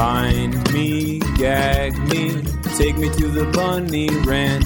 Bind me, gag me, take me to the bunny ranch.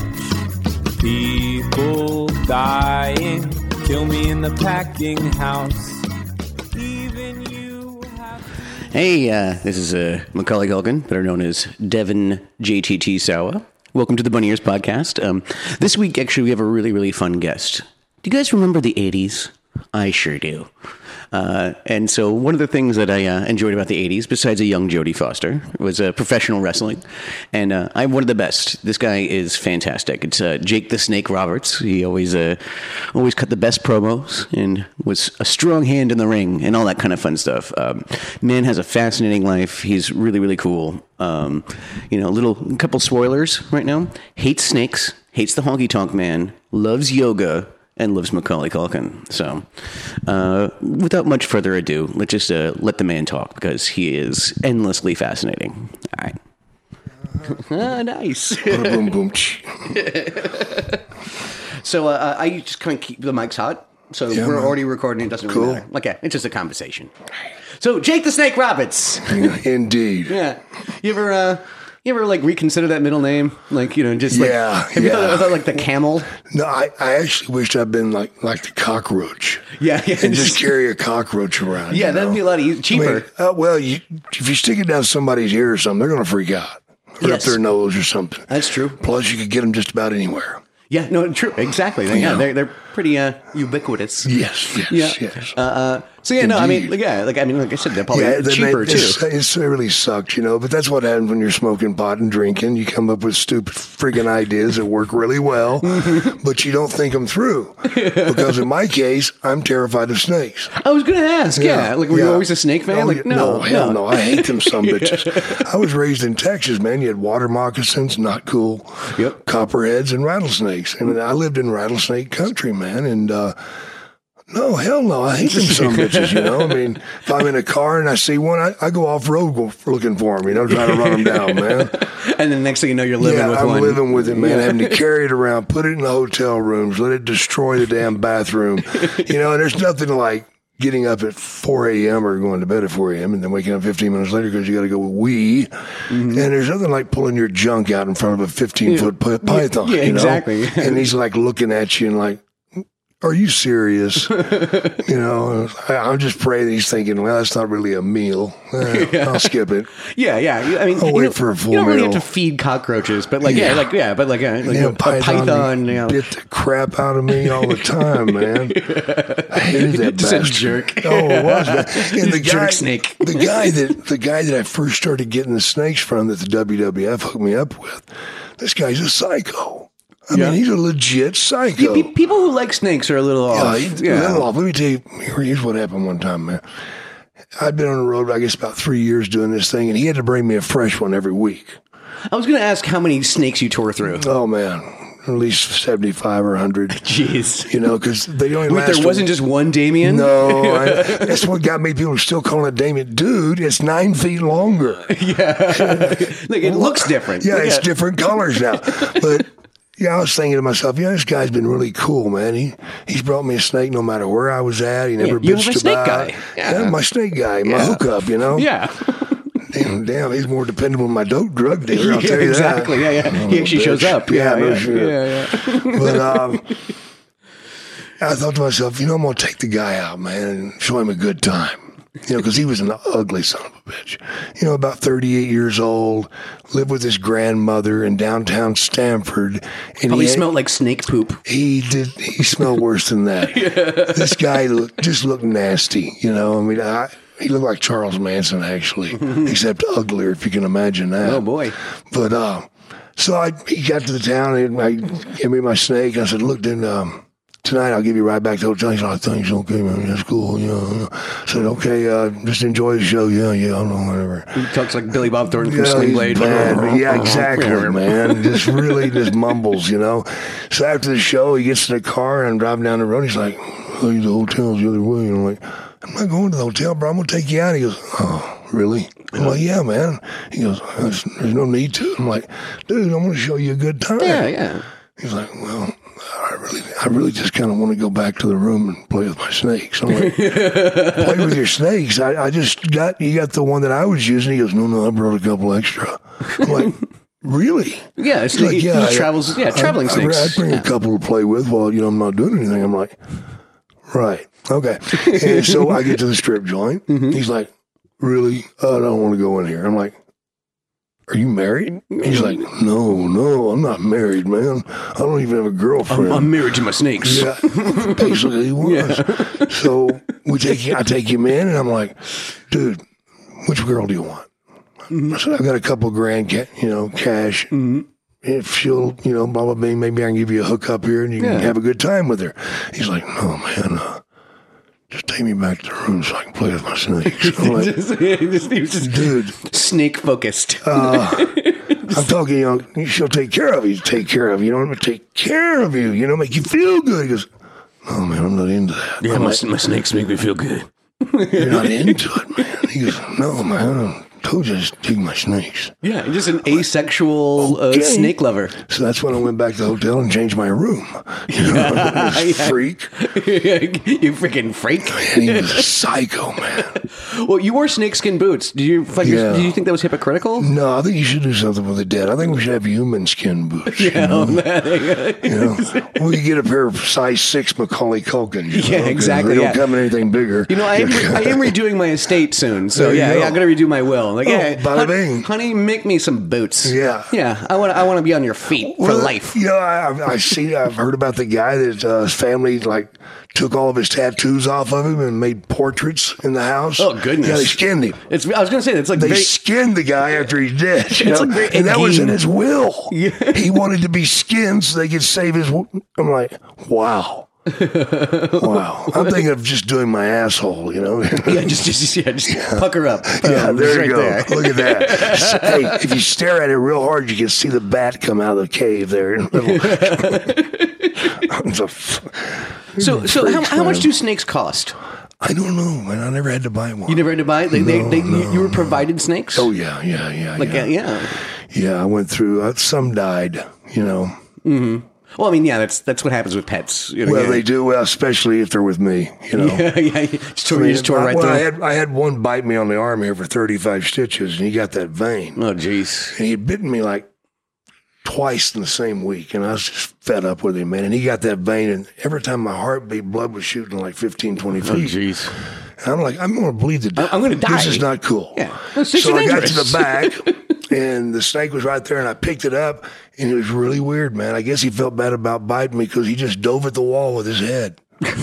People dying, kill me in the packing house. Even you have to... Hey, this is Macaulay Culkin, better known as Devin JTT Sawa. Welcome to the Bunny Ears Podcast. This week, actually, we have a really, really fun guest. Do you guys remember the 80s? I sure do. And so one of the things that I enjoyed about the 80s, besides a young Jodie Foster, was professional wrestling. And I'm one of the best. This guy is fantastic. It's Jake the Snake Roberts. He always cut the best promos and was a strong hand in the ring and all that kind of fun stuff. Man has a fascinating life. He's really, really cool. A couple spoilers right now. Hates snakes, hates the honky tonk man, loves yoga, and loves Macaulay Culkin. So, without much further ado, let's just let the man talk because he is endlessly fascinating. All right. Nice. Boom, boom. So, I just kind of keep the mics hot. So, we're already recording. It doesn't really matter. Okay, it's just a conversation. So, Jake the Snake Roberts. Indeed. Yeah. You ever like reconsider that middle name? Like, just like, have you thought like the camel? No, I actually wished I'd been like the cockroach. Yeah. And just carry a cockroach around. Yeah, that'd be a lot cheaper. If you stick it down somebody's ear or something, they're going to freak out. Or up their nose or something. That's true. Plus, you could get them just about anywhere. Yeah, no, true. Exactly. They're pretty ubiquitous. Yes. Like I said, they're probably cheaper too. It really sucks, but that's what happens when you're smoking pot and drinking. You come up with stupid friggin' ideas that work really well, but you don't think them through. Because in my case, I'm terrified of snakes. I was going to ask, were you always a snake fan? No, hell no. I hate them some bitches. I was raised in Texas, man. You had water moccasins, not cool. Yep. Copperheads and rattlesnakes. And I lived in rattlesnake country, man. And, no, hell no. I hate them some bitches, I mean, if I'm in a car and I see one, I go off-road looking for them, trying to run them down, man. And then next thing you know, you're living with one. I'm living with it, man, having to carry it around, put it in the hotel rooms, let it destroy the damn bathroom. And there's nothing like getting up at 4 a.m. or going to bed at 4 a.m. and then waking up 15 minutes later because you got to go wee. Mm-hmm. And there's nothing like pulling your junk out in front of a 15-foot python. Yeah, exactly. And he's like looking at you and like, are you serious? I'm just praying he's thinking, well, that's not really a meal. I'll skip it. Yeah. I mean, I'll wait for a full meal. You don't really have to feed cockroaches, but a python. Bit the crap out of me all the time, man. I hated that just bastard. A jerk. Oh, it was. And the jerk snake. The guy that I first started getting the snakes from that the WWF hooked me up with, this guy's a psycho. I mean, he's a legit psycho. People who like snakes are a little off. A little off. Let me tell you, here's what happened one time, man. I'd been on the road, I guess, about 3 years doing this thing, and he had to bring me a fresh one every week. I was going to ask how many snakes you tore through. Oh, man. At least 75 or 100. Jeez. Because they only last... Wait, there wasn't just one Damien? No. That's what got me. People are still calling it Damien. Dude, it's 9 feet longer. Yeah. It looks different. Yeah, it's different colors now. But... I was thinking to myself, this guy's been really cool, man. He's brought me a snake no matter where I was at. He never bitched about it. Yeah, my snake guy, my hookup, Yeah. Damn, he's more dependable than my dope drug dealer, I'll tell you exactly. that. Exactly, yeah. He actually shows up. Yeah. But I thought to myself, I'm going to take the guy out, man, and show him a good time. Because he was an ugly son of a bitch. About 38 years old, lived with his grandmother in downtown Stamford. And probably smelled like snake poop. He did. He smelled worse than that. This guy just looked nasty. I mean, he looked like Charles Manson, actually, except uglier, if you can imagine that. Oh, boy. But so he got to the town, and I gave me my snake. And I said, look, then... tonight I'll give you right back to the hotel. He said, I think it's okay, man. That's cool. I said, okay, just enjoy the show. Yeah, I don't know, whatever. He talks like Billy Bob Thornton from Sling Blade. Yeah, exactly, man. Just really just mumbles, So after the show, he gets in the car and I'm driving down the road. He's like, the hotel's the other way. And I'm like, I'm not going to the hotel, bro. I'm going to take you out. He goes, oh, really? I'm like, yeah, man. He goes, there's no need to. I'm like, dude, I'm going to show you a good time. Yeah. He's like, well... I really just kind of want to go back to the room and play with my snakes. I'm like, play with your snakes? You got the one that I was using. He goes, no, I brought a couple extra. I'm like, really? Yeah, it's like, traveling snakes. I'd bring a couple to play with while, I'm not doing anything. I'm like, right, okay. And so I get to the strip joint. He's like, really? I don't want to go in here. I'm like, are you married? He's like, no, I'm not married, man. I don't even have a girlfriend. I'm married to my snakes. Yeah, basically he was. Yeah. So I take him in, and I'm like, dude, which girl do you want? I said, I've got a couple grand, cash. If she'll, blah, blah, blah, maybe I can give you a hookup here, and you can have a good time with her. He's like, no, man, just take me back to the room so I can play with my snakes. I'm like, dude, snake focused. I'm talking, she'll take care of you. Take care of you. I'm going to take care of you. Make you feel good. He goes, oh man, I'm not into that. Yeah, my snakes make me feel good. You're not into it, man. He goes, no, man. I told you I just dig my snakes. Yeah, just an asexual snake lover. So that's when I went back to the hotel and changed my room. Freak. You freaking freak. Man, he was a psycho, man. Well, you wore snakeskin boots. Did you think that was hypocritical? No, I think you should do something with the dead. I think we should have human skin boots. Yeah, Well, you get a pair of size 6 Macaulay Culkin. Yeah, exactly. They don't come in anything bigger. I am redoing my estate soon. So I'm going to redo my will. Like, bada bing. Honey, make me some boots. Yeah. I want to be on your feet for life. I've heard about the guy that his family took all of his tattoos off of him and made portraits in the house. Oh goodness! Yeah, they skinned him. I was going to say it's like they skinned the guy after he's dead. And that was in his will. Yeah. He wanted to be skinned so they could save his. I'm like, wow. Wow. I'm thinking of just doing my asshole, just pucker up. Yeah, there you go. There. Look at that. Hey, if you stare at it real hard, you can see the bat come out of the cave there. So how much do snakes cost? I don't know, man. I never had to buy one. You never had to buy it? You were provided snakes? Oh, yeah. Yeah, I went through, some died, Mm-hmm. Well, I mean, that's what happens with pets. They do. Well, especially if they're with me, Yeah. Just tore right through. I had one bite me on the arm here for 35 stitches, and he got that vein. Oh, jeez. And he had bitten me twice in the same week, and I was just fed up with him, man. And he got that vein, and every time my heart beat, blood was shooting 15, 20 feet. Oh, jeez. And I'm like, I'm going to bleed to death. I'm going to die. This is not cool. Yeah. So I got to the back, and the snake was right there, and I picked it up, and it was really weird, man. I guess he felt bad about biting me because he just dove at the wall with his head.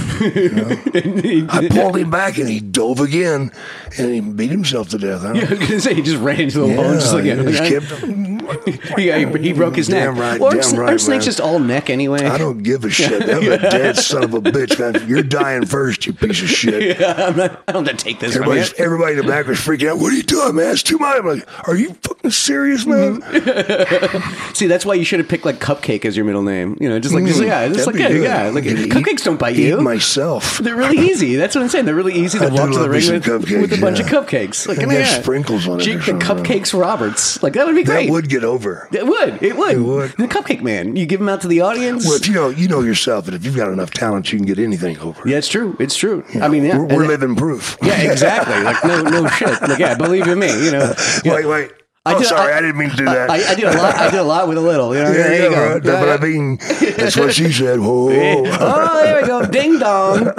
I pulled him back, and he dove again, and he beat himself to death. I was going to say, he just ran into the wall and he broke his neck. Aren't snakes just all neck anyway? I don't give a shit. I'm a dead son of a bitch, man. You're dying first, you piece of shit. Yeah, I don't have to take this. Everybody in the back was freaking out. What are you doing, man? It's too much. I'm like, are you fucking serious, man? See, that's why you should have picked Cupcake as your middle name. Cupcakes don't bite you. Eat myself. They're really easy. That's what I'm saying. They're really easy to walk to the ring with a bunch of cupcakes. Have sprinkles on it. Jake the Cupcakes Roberts. That would be great. That would get over. It would. The Cupcake Man. You give them out to the audience. Well, if you know yourself that if you've got enough talent, you can get anything over. Yeah, it's true. It's true. We're living proof. Yeah, exactly. No shit. Believe in me. Wait. I didn't mean to do that. I did a lot with a little. There you go. Right. But I mean, that's what she said. Whoa. Oh, there we go. Ding dong.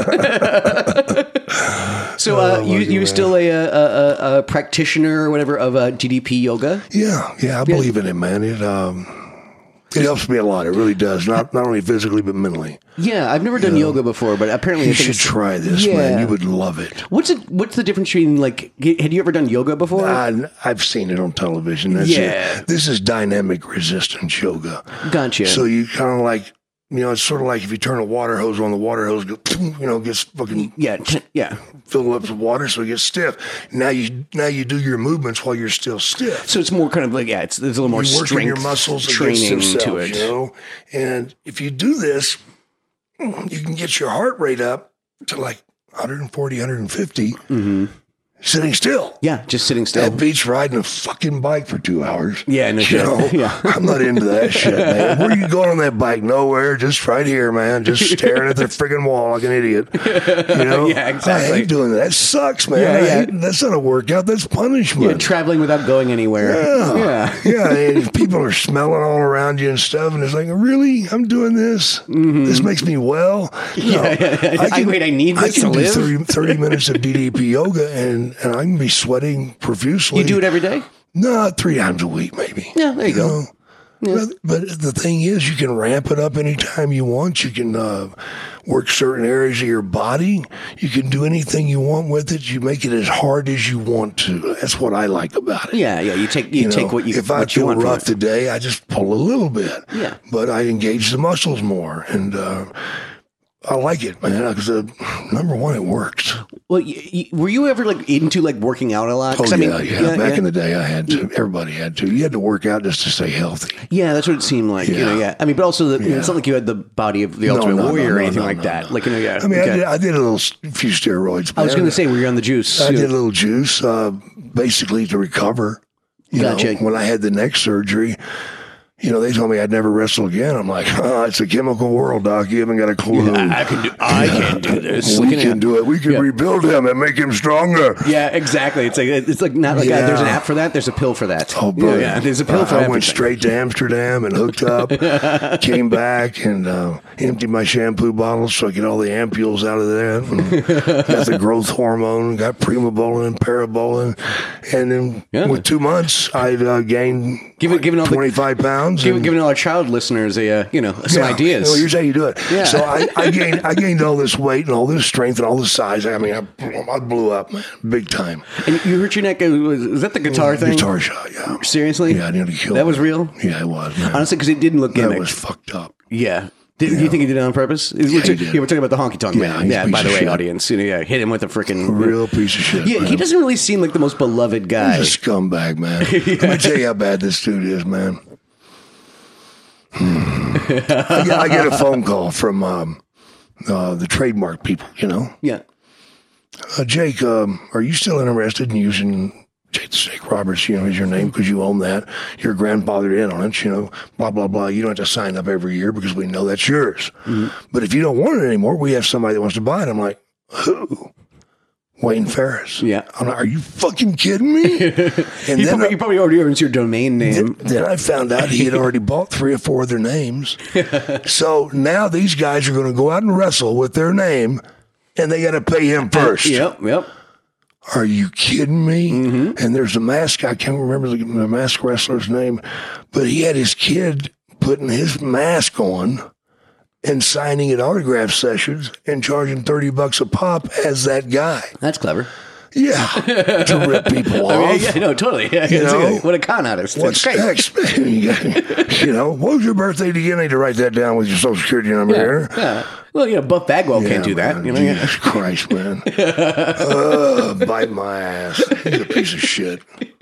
So you still a practitioner or whatever of DDP yoga? Yeah. I believe in it, man. It helps me a lot. It really does. Not only physically, but mentally. Yeah, I've never done yoga before, but apparently you should try this, man. You would love it. What's the difference between had you ever done yoga before? I've seen it on television. That's it. This is dynamic resistance yoga. Gotcha. So you kind of it's sort of like if you turn a water hose on, the water hose gets fucking filled up with water, so it gets stiff. Now you do your movements while you're still stiff. So it's more kind of there's a little more strength, your muscles training to it. And if you do this, you can get your heart rate up to 140, 150. Mm-hmm. sitting still. Yeah, just sitting still. That beats riding a fucking bike for 2 hours. Yeah, no You shit. know, Yeah. I'm not into that shit, man. Where are you going on that bike? Nowhere. Just right here, man. Just staring at the friggin' wall like an idiot. You know? Yeah, exactly. I hate doing that. That sucks, man. Yeah. That's not a workout. That's punishment. Yeah, traveling without going anywhere. Yeah. And people are smelling all around you and stuff, and it's like, really? I'm doing this? This makes me well? No, I need this I can to live. do 30 minutes of DDP yoga, and I can be sweating profusely. You do it every day? No, 3 times a week, maybe. Yeah, there you go. But the thing is, you can ramp it up anytime you want. You can work certain areas of your body. You can do anything you want with it. You make it as hard as you want to. That's what I like about it. Yeah. You take what you If I what you feel want from rough it. today, I just pull a little bit. Yeah. But I engage the muscles more, and I like it, man. Because number one, it works. Well, were you ever like into like working out a lot? Oh 'Cause, I mean, yeah. Back in the day, I had to. Everybody had to. You had to work out just to stay healthy. Yeah, that's what it seemed like. You know, Yeah. I mean, but also, it's not like you had the body of the Ultimate Warrior or anything like that. Like, you know, yeah. I mean, okay. I did a few steroids. I was man. going to say, were you on the juice? I did a little juice, basically to recover. You Gotcha. know, when I had the neck surgery, you know, they told me I'd never wrestle again. I'm like, it's a chemical world, Doc. You haven't got a clue. I can do this. We can do it. We can rebuild him and make him stronger. Yeah, exactly. It's like not like there's an app for that. There's a pill for that. Oh, bro. Yeah, there's a pill for I everything. went straight to Amsterdam and hooked up, came back and emptied my shampoo bottles so I get all the ampules out of that. And got the growth hormone, got primobolan and parabolan. And then with 2 months, I've gained Giving all 25 pounds. giving all our child listeners some ideas. Well, here's how you do it. Yeah. So I gained all this weight and all this strength and all this size. I mean, I blew up, man, big time. And you hurt your neck. Was that the guitar thing? Guitar shot, yeah. Seriously? Yeah, I nearly killed That me. was real? Yeah, it was, man. Honestly, because it didn't look That gimmick. was fucked up. Yeah. Do you think he did it on purpose? he did. Yeah, we're talking about the honky tonk man. he's a Yeah, piece by the of way, shit. audience. Hit him with a freaking Real piece of shit. Yeah, man. he doesn't really seem like the most beloved guy. He's a scumbag, man. Let me tell you how bad this dude is, man. I get a phone call from the trademark people, you know. Yeah. Jake, are you still interested in using Jake the Snake Roberts, you know, as your name because you own that? Your grandfather in on it, you know, blah, blah, blah. You don't have to sign up every year because we know that's yours. Mm-hmm. But if you don't want it anymore, we have somebody that wants to buy it. I'm like, who? Wayne Ferris. Yeah. I'm like, are you fucking kidding me? And You then probably already owns your domain name. then I found out he had already bought 3 or 4 of their names. So now these guys are going to go out and wrestle with their name, and they got to pay him first. Yep. Are you kidding me? Mm-hmm. And there's a mask. I can't remember the mask wrestler's name, but he had his kid putting his mask on and signing at autograph sessions and charging $30 a pop as that guy. That's clever. Yeah, to rip people off. I mean, yeah, no, totally. Yeah, You know? what a con artist. What's That's great. next? You know, what was your birthday again? I need to write that down with your social security number here. Yeah. Well, Buff Bagwell can't do that. Man, You know, Jesus Christ, man. Bite my ass. He's a piece of shit.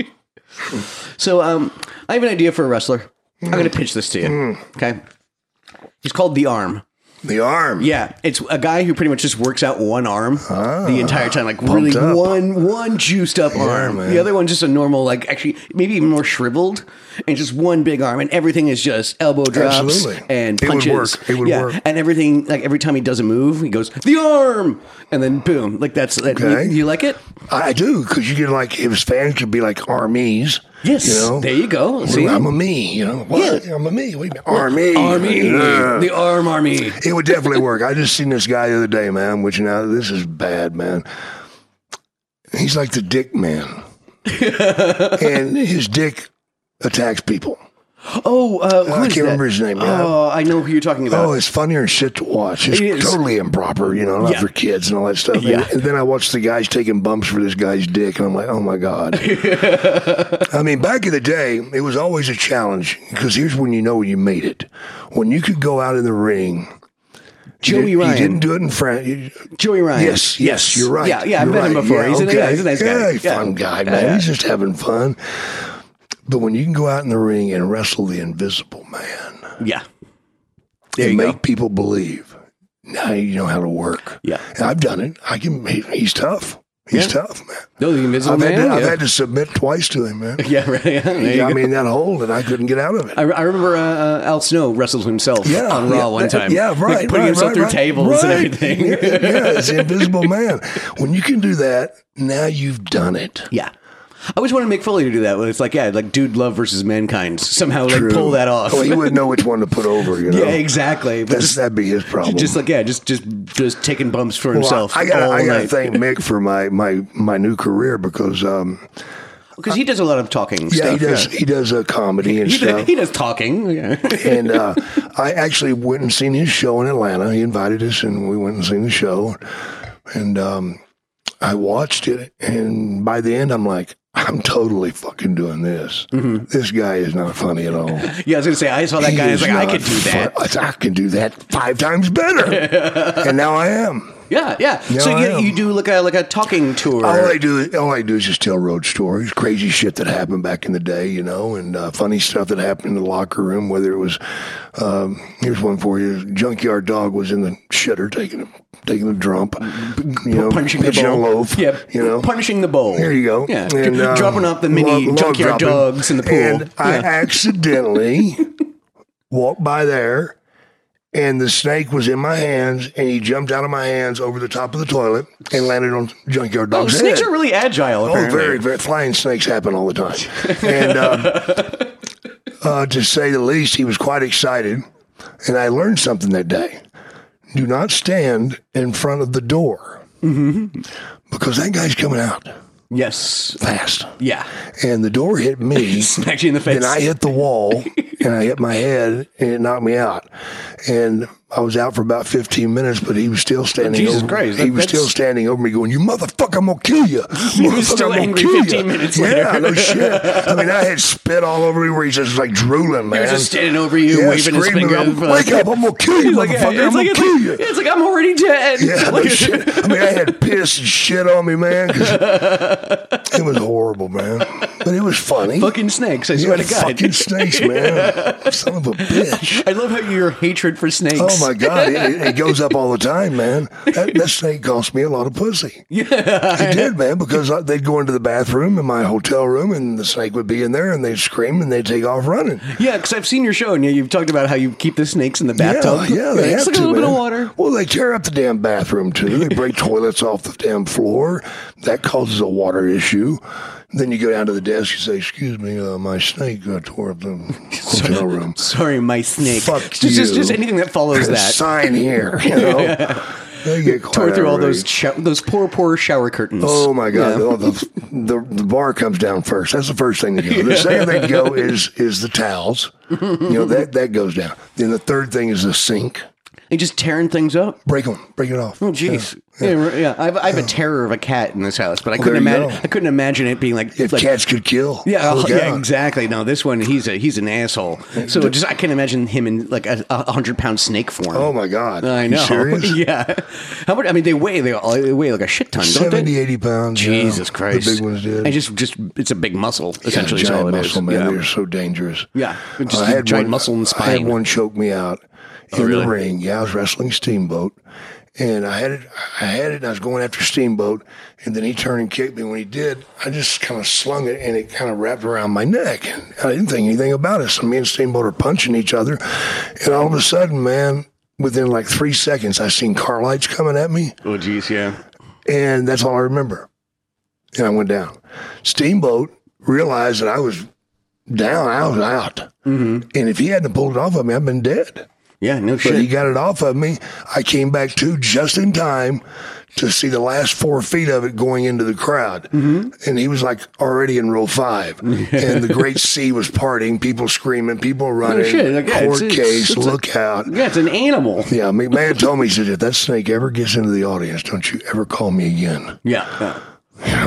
So, I have an idea for a wrestler. I'm going to pitch this to you. Okay. He's called The Arm. The Arm. Yeah, it's a guy who pretty much just works out one arm the entire time, like really up. one juiced up arm. man. The other one's just a normal, like actually maybe even more shriveled, and just one big arm, and everything is just elbow drops Absolutely. and It would punches. work. It would work. And everything, like every time he does a move, he goes the arm, and then boom, like that's that. Okay. You like it? I do, because you get like, his fans could be like armies. Yes. You know? There you go. See? I'm a me, you know. What? Yeah. I'm a me. What do you mean? Army. Yeah. The Arm Army. It would definitely work. I just seen this guy the other day, man, which now this is bad, man. He's like the dick man. And his dick attacks people. Oh, who I is can't that? remember his name. Yeah. Oh, I know who you're talking about. Oh, it's funnier than shit to watch. It's It is. totally improper, you know, not Yeah. for kids and all that stuff. Yeah. And then I watched the guys taking bumps for this guy's dick, and I'm like, oh my God. I mean, back in the day, it was always a challenge, because here's when you know you made it. When you could go out in the ring. Joey Ryan. You didn't do it in France. Joey Ryan. Yes, you're right. Yeah, I've You're met him right. before. Yeah, He's a okay. nice guy. Yeah, he's a fun guy, man. Yeah. He's just having fun. But when you can go out in the ring and wrestle the Invisible Man, Yeah. There and you make go. people believe, now you know how to work. Yeah. And I've done it. He's tough. He's tough, man. No, the Invisible Man. I've had to submit twice to him, man. Yeah, right. Yeah, there He you got go. me in that hole, and I couldn't get out of it. I remember Al Snow wrestled himself on Raw one time. Yeah, right. Like putting himself through tables and everything. Yeah, it's the Invisible Man. When you can do that, now you've done it. Yeah. I always wanted Mick Foley to do that. When it's like, like Dude Love versus Mankind. Somehow, like, True. pull that off. Well, he wouldn't know which one to put over, you know? Yeah, exactly. But That'd be his problem. just taking bumps for Well, himself. I got all to night. thank Mick for my new career because Because he does a lot of talking yeah, stuff. he does a comedy and stuff. He does talking. Yeah. And I actually went and seen his show in Atlanta. He invited us, and we went and seen the show. And I watched it, and by the end, I'm like, I'm totally fucking doing this. Mm-hmm. This guy is not funny at all. Yeah, I was going to say, I saw that guy. I was like, I could do that. I can do that 5 times better. And now I am. Yeah, yeah. No, So I am. you do like a talking tour. All I do is just tell road stories, crazy shit that happened back in the day, you know, and funny stuff that happened in the locker room. Whether it was, here's one for you: Junkyard Dog was in the shitter taking a dump, you know, punishing the pitching a bowl. loaf, Yeah, you know, punishing the bowl. There you go. Yeah, And, dropping off the mini log junkyard dropping. dogs in the pool. And I accidentally walked by there, and the snake was in my hands, and he jumped out of my hands over the top of the toilet and landed on Junkyard Dog's snakes head. are really agile. Oh, Apparently. very, very. Flying snakes happen all the time. And to say the least, he was quite excited. And I learned something that day. Do not stand in front of the door because that guy's coming out Yes. fast. Yeah. And the door hit me. Smacked you in the face. And I hit the wall and I hit my head and it knocked me out. And I was out for about 15 minutes, but he was still standing Jesus over Christ, He was that's- still standing over me going, "You motherfucker, I'm going to kill you." He was still Motherfucker, I'm angry gonna kill 15 you. minutes Yeah, later. no shit. I mean, I had spit all over me where he's just like drooling, man. He was just standing over you, waving his screaming, finger. "Wake up, I'm going to kill you, Like, motherfucker. I'm going to kill you." It's like, I'm already dead. Yeah, no shit. I mean, I had piss and shit on me, man. 'Cause it was horrible, man. But it was funny. Fucking snakes, I swear to God. Fucking snakes, man. Son of a bitch. I love how your hatred for snakes. Oh my God, it goes up all the time, man. That snake cost me a lot of pussy. Yeah. It did, man, because they'd go into the bathroom in my hotel room and the snake would be in there and they'd scream and they'd take off running. Yeah, because I've seen your show and you've talked about how you keep the snakes in the bathtub. Yeah, they It's have like to, a little bit of man. water. Well, they tear up the damn bathroom too. They break toilets off the damn floor. That causes a water issue. Then you go down to the desk. You say, "Excuse me, my snake tore up the hotel room." Sorry, my snake. Fuck just you. anything that follows that. Sign here. You know, they get quite Tore through all outraged. those poor shower curtains. Oh my God! Yeah. Oh, the bar comes down first. That's the first thing to go. The second thing to go is the towels. You know that goes down. Then the third thing is the sink. And just tearing things up. Break it off. Oh, jeez. Yeah. I have a terror of a cat in this house, but I Well, couldn't there you imagine. go. I couldn't imagine it being like If cats could kill, Yeah, look yeah, out. exactly. No, this one he's an asshole. So just I can't imagine him in like a 100-pound snake form. Oh my God! I know. You serious? Yeah. How much? I mean, they weigh like a shit ton, don't 70, they? 80 pounds. Jesus yeah. Christ! The big ones did. And just it's a big muscle. Essentially, is giant all it muscle, is. man. Yeah. They're so dangerous. Yeah, just I had giant one, muscle and I had spine. one choke me out in really? the ring. Yeah, I was wrestling Steamboat, and I had it. And I was going after Steamboat, and then he turned and kicked me. When he did, I just kind of slung it, and it kind of wrapped around my neck. And I didn't think anything about it. So me and Steamboat are punching each other, and all of a sudden, man, within like 3 seconds, I seen car lights coming at me. Oh, geez, yeah. And that's all I remember. And I went down. Steamboat realized that I was down. I was out. Mm-hmm. And if he hadn't pulled it off of me, I'd been dead. Yeah, no But he shit. got it off of me. I came back to just in time to see the last 4 feet of it going into the crowd. Mm-hmm. And he was like already in row 5. And the great sea was parting, people screaming, people running, shit. Like, yeah, court it's- case, it's look out. Yeah, it's an animal. Yeah, McMahon told me, he said, "If that snake ever gets into the audience, don't you ever call me again." Yeah. You know,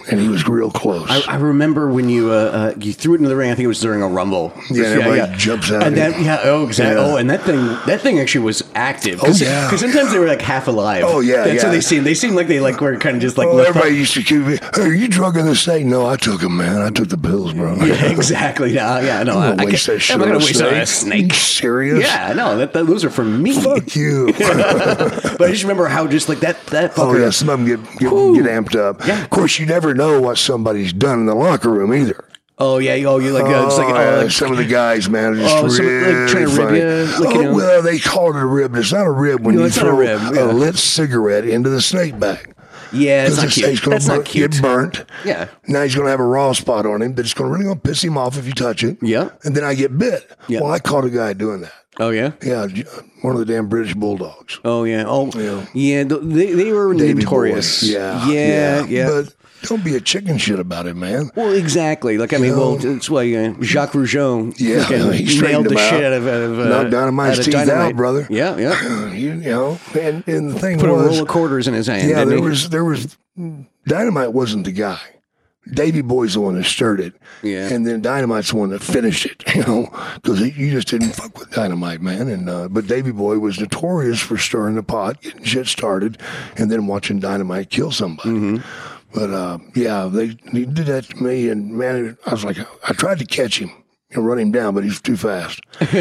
and he was real close. I remember when you threw it into the ring. I think it was during a rumble. Everybody jumps out. And that, exactly. Yeah. Oh, and that thing actually was active. Oh, yeah. Because sometimes they were like half alive. Oh, yeah, That's yeah. what they seemed. They seemed like they were kind of just like. Everybody used to keep me. Hey, are you drunk in the snake? No, I took them, man. I took the pills, bro. Yeah, exactly. No, I'm gonna waste that shit I'm not on gonna a waste it on a snake. snake. You serious? Yeah, no, those are for me. Fuck you. But I just remember how just like that fucker. Oh yeah, some of them get amped up. Yeah. Of course, you never know what somebody's done in the locker room either. Oh yeah, you like it's like some of the guys, man, are just really trying to funny. rib you, like, you know. Well, they call it a rib, but it's not a rib when No, you it's not a throw rib, yeah. a lit cigarette into the snake bag. yeah, it's Because not the cute. snake's gonna That's not cute. get burnt. Yeah. Now he's going to have a raw spot on him, but it's really going to piss him off if you touch it. Yeah. And then I get bit. Yeah. Well, I caught a guy doing that. Oh yeah. Yeah, one of the damn British Bulldogs. Oh yeah. Oh Yeah. yeah. They were Davey notorious. Boy. Yeah. But don't be a chicken shit about it, man. Well, exactly. Like I mean, well, that's why Jacques Rougeau Yeah, he nailed straightened the him shit out. out of Knocked Dynamite's out of teeth Dynamite. out, brother. Yeah, yeah. You know, and the thing Put a was, roll of quarters in his hand. yeah, didn't there he? was Dynamite wasn't the guy. Davey Boy's the one that stirred it. Yeah. And then Dynamite's the one that finished it, you know, because you just didn't fuck with Dynamite, man. And but Davey Boy was notorious for stirring the pot, getting shit started, and then watching Dynamite kill somebody. Mm-hmm. But yeah, he did that to me, and man, I was like, I tried to catch him and run him down, but he was too fast.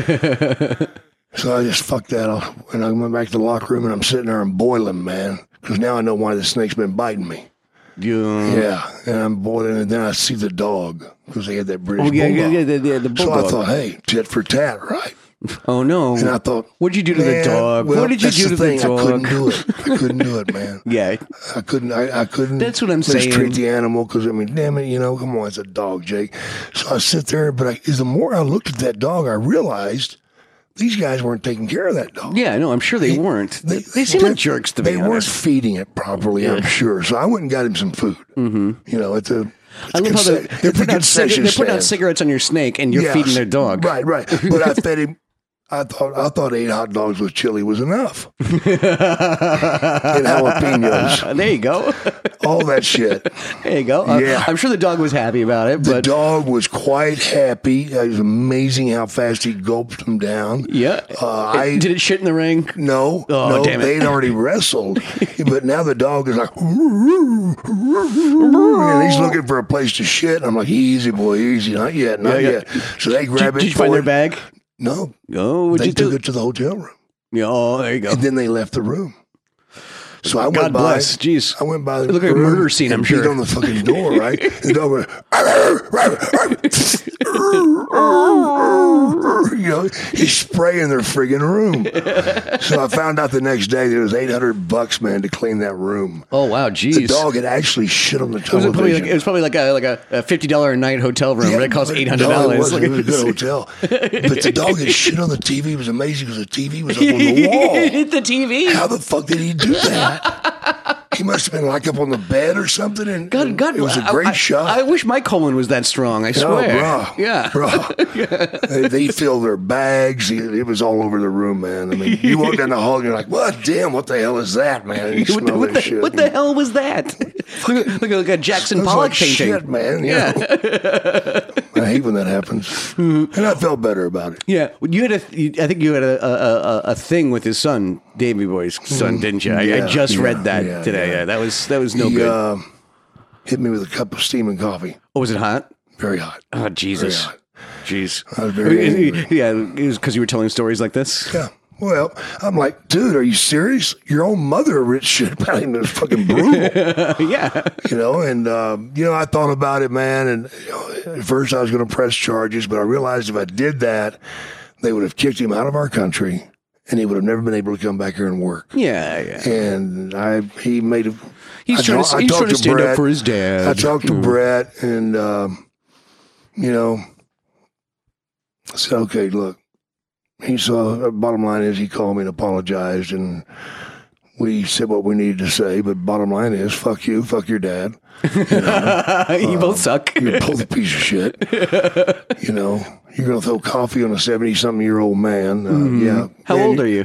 So I just fucked that off, and I went back to the locker room, and I'm sitting there and boiling, man, because now I know why the snake's been biting me. Yeah, and I'm boiling, and then I see the dog because they had that British Oh yeah, Bulldog. the So bulldog. I thought, hey, tit for tat, right? Oh no! And I thought, what'd you do to the man, dog? well, What did you that's do to the thing. dog? I couldn't do it. I couldn't do it, man. Yeah. I couldn't. That's what I'm saying. Mistreat the animal because I mean, damn it, you know, come on, it's a dog, Jake. So I sit there, but the more I looked at that dog, I realized these guys weren't taking care of that dog. Yeah, no, I'm sure they weren't. They seem like jerks to be They weren't honest. feeding it properly, I'm sure. So I went and got him some food. Mm-hmm. You know, it's a. I love how they're putting out stand. cigarettes on your snake, and you're Yes. feeding their dog. Right. But I fed him. I thought 8 hot dogs with chili was enough. And jalapenos. There you go. All that shit. There you go. Yeah. I'm sure the dog was happy about it. The But dog was quite happy. It was amazing how fast he gulped him down. yeah, did it shit in the ring? No, Oh, no, damn it. they'd already wrestled. But now the dog is like, and he's looking for a place to shit. And I'm like, easy, boy, easy. Not yet, not Yeah. yet. So they grab Did it. you find their forward. bag? No. Oh, what'd They you do? took it to the hotel room. Yeah, oh, there you go. And then they left the room. So I God went by. bless. Jeez. I went by the It looked like a room murder scene, and I'm beat sure. on the fucking door, right? The dog went, you know, he's spraying their friggin' room. So I found out the next day there was $800, man, to clean that room. Oh wow, jeez. The dog had actually shit on the It was television. probably like a $50 a night hotel room. But it costs $800. No, it wasn't. It was a good hotel. But the dog had shit on the TV. It was amazing because the TV was up on the wall. Hit the TV. How the fuck did he do that? He must have been like up on the bed or something. And God, it was a great shot. I wish my colon was that strong. I swear. bro. Yeah. Bro. They filled their bags. It was all over the room, man. I mean, you walk down the hall and you're like, what? Damn, what the hell is that, man? And you smell that shit. What the hell was that? look like a Jackson It was Pollock like painting. shit, man. You Yeah. know? I hate when that happens. And I felt better about it. Yeah, you had I think you had a thing with his son, Davey Boy's son, didn't you? I Yeah, just yeah, read that yeah, today. yeah. Yeah, that was no He good. hit me with a cup of steaming coffee. Oh, was it hot? Very hot. Oh, Jesus. Very hot. Jeez. I was very angry. Yeah, it was because you were telling stories like this. Yeah. Well, I'm like, dude, are you serious? Your own mother writ shit about him. It was fucking brutal. Yeah. You know, and, you know, I thought about it, man. And at first I was going to press charges, but I realized if I did that, they would have kicked him out of our country and he would have never been able to come back here and work. Yeah, yeah. And he made a. He's trying to stand up for his dad. I talked to Brett and, you know, I said, okay, look. He saw, bottom line is he called me and apologized and we said what we needed to say, but bottom line is, fuck you, fuck your dad. You both suck. You're both a piece of shit. You know, you're going to throw coffee on a 70-something-year-old man. Yeah. How Man, old are you?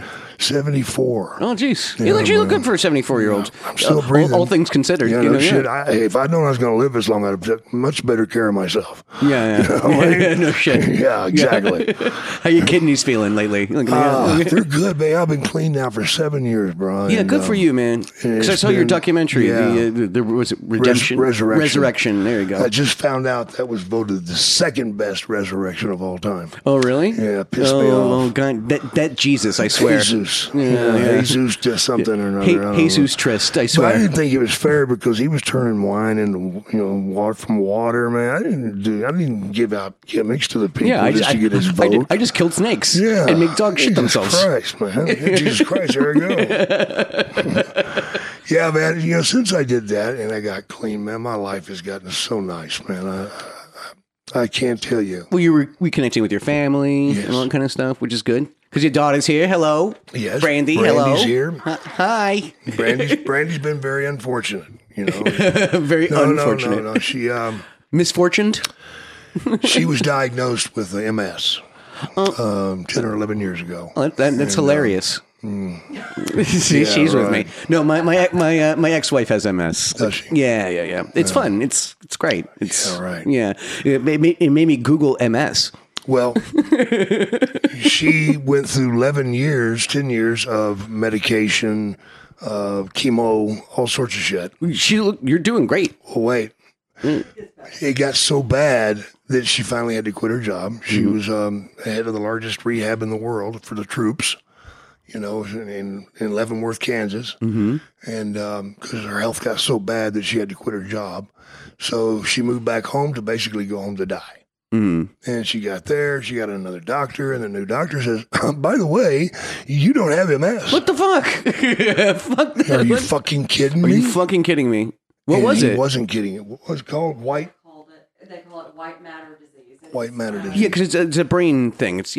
74. Oh, geez. You actually look good for a 74-year-old. I'm still breathing. All things considered. Yeah, you no know, shit. yeah. If I'd known I was going to live this long, I'd have taken much better care of myself. Yeah, You know what I mean? yeah. No shit. Yeah, exactly. How your kidneys feeling lately? They're good, man. I've been clean now for 7 years, Brian. Yeah, good for you, man. Because I it's saw your been- documentary. yeah. The was it Redemption? Resurrection. There you go. I just found out that was voted the second best resurrection of all time. Oh, really? Yeah, pissed me off. Oh, God. That Jesus, I swear. Jesus. Yeah. Jesus just something or another. I don't know. Jesus Trist, I But I swear. didn't think it was fair because he was turning wine into water from water, man. I didn't give out gimmicks to the people just to get his vote. I just killed snakes Yeah. and make dogs shit Jesus themselves. Christ, man. Jesus Christ, there we go. Yeah, man. Since I did that and I got clean, man, my life has gotten so nice, man. I can't tell you. Well, you were reconnecting with your family Yes. and all that kind of stuff, which is good. Because your daughter's here. Hello. Yes. Brandy, Brandy's hello. here. Hi. Brandy's been very unfortunate, Very unfortunate. No. She Misfortuned? she was diagnosed with MS 10 or 11 years ago. Oh, that's hilarious. See, Yeah, she's with me. right. No, my ex-wife has MS. Does she? Yeah. It's fun. It's great. It's Yeah, right. Yeah, it made me Google MS. Well, she went through 10 years of medication, chemo, all sorts of shit. You're doing great. Oh, wait. It got so bad that she finally had to quit her job. She was head of the largest rehab in the world for the troops, in Leavenworth, Kansas. Mm-hmm. And because her health got so bad that she had to quit her job. So she moved back home to basically go home to die. Mm-hmm. And she got there, she got another doctor, and the new doctor says, by the way, you don't have MS. What the fuck? Fuck that. Are you fucking kidding Are me? you fucking kidding me? What And was he it? wasn't kidding. It was called They call it white matter disease. white matter disease. Yeah, because it's a brain thing. It's We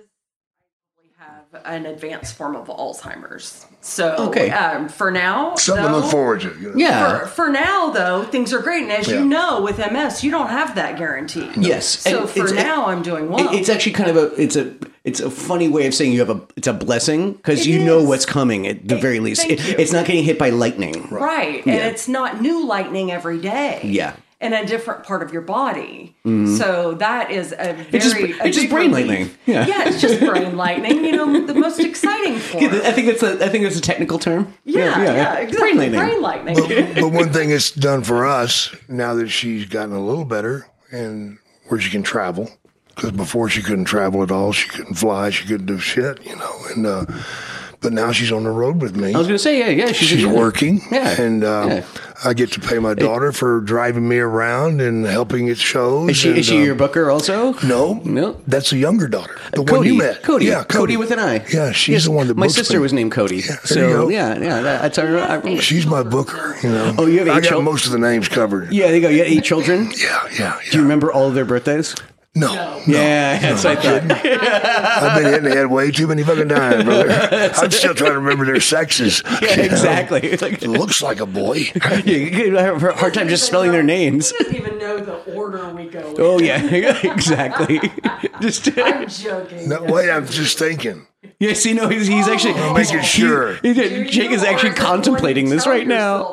have an advanced form of Alzheimer's. So Okay. For now, Something to though, look forward to. Yeah. For now, though, things are great. And as Yeah. you know, with MS, you don't have that guarantee. Yes. So and for now, I'm doing well. It's actually kind of it's a funny way of saying it's a blessing because It you know is. what's coming at the very least. Thank you. It's not getting hit by lightning. right. Yeah. And it's not new lightning every day. Yeah. In a different part of your body. So that is a very It's just big brain relief. lightning. Yeah. It's just brain lightning. The most exciting form. I think that's a technical term. Yeah, exactly. Brain lightning. Brain lightning. But one thing it's done for us, now that she's gotten a little better and where she can travel, because before she couldn't travel at all, she couldn't fly, she couldn't do shit, and but now she's on the road with me. I was going to say, yeah, She's working, Yeah. and Yeah. I get to pay my daughter for driving me around and helping at shows. Is she and, your booker also? No, No. that's a younger daughter, the one Cody. you met. Cody. Yeah, Cody with an I. Yeah, she's the one that My books sister me. was named Cody. there you So go. yeah, that's our. I remember. She's my booker. Oh, you have I 8 got children? most of the names covered. Yeah, there you go. You had 8 children. Yeah. Do you remember all of their birthdays? No. Yeah, that's what I thought. I've been hitting the head way too many fucking times, brother. I'm still trying to remember their sexes. Yeah, exactly. Like, It looks like a boy. you have a hard time just spelling their names. He doesn't even know the order we go in. Oh yeah, exactly. Just I'm joking. No, wait, I'm just thinking. yeah. See, no, he's actually I'm making sure. Jake is actually contemplating this right now.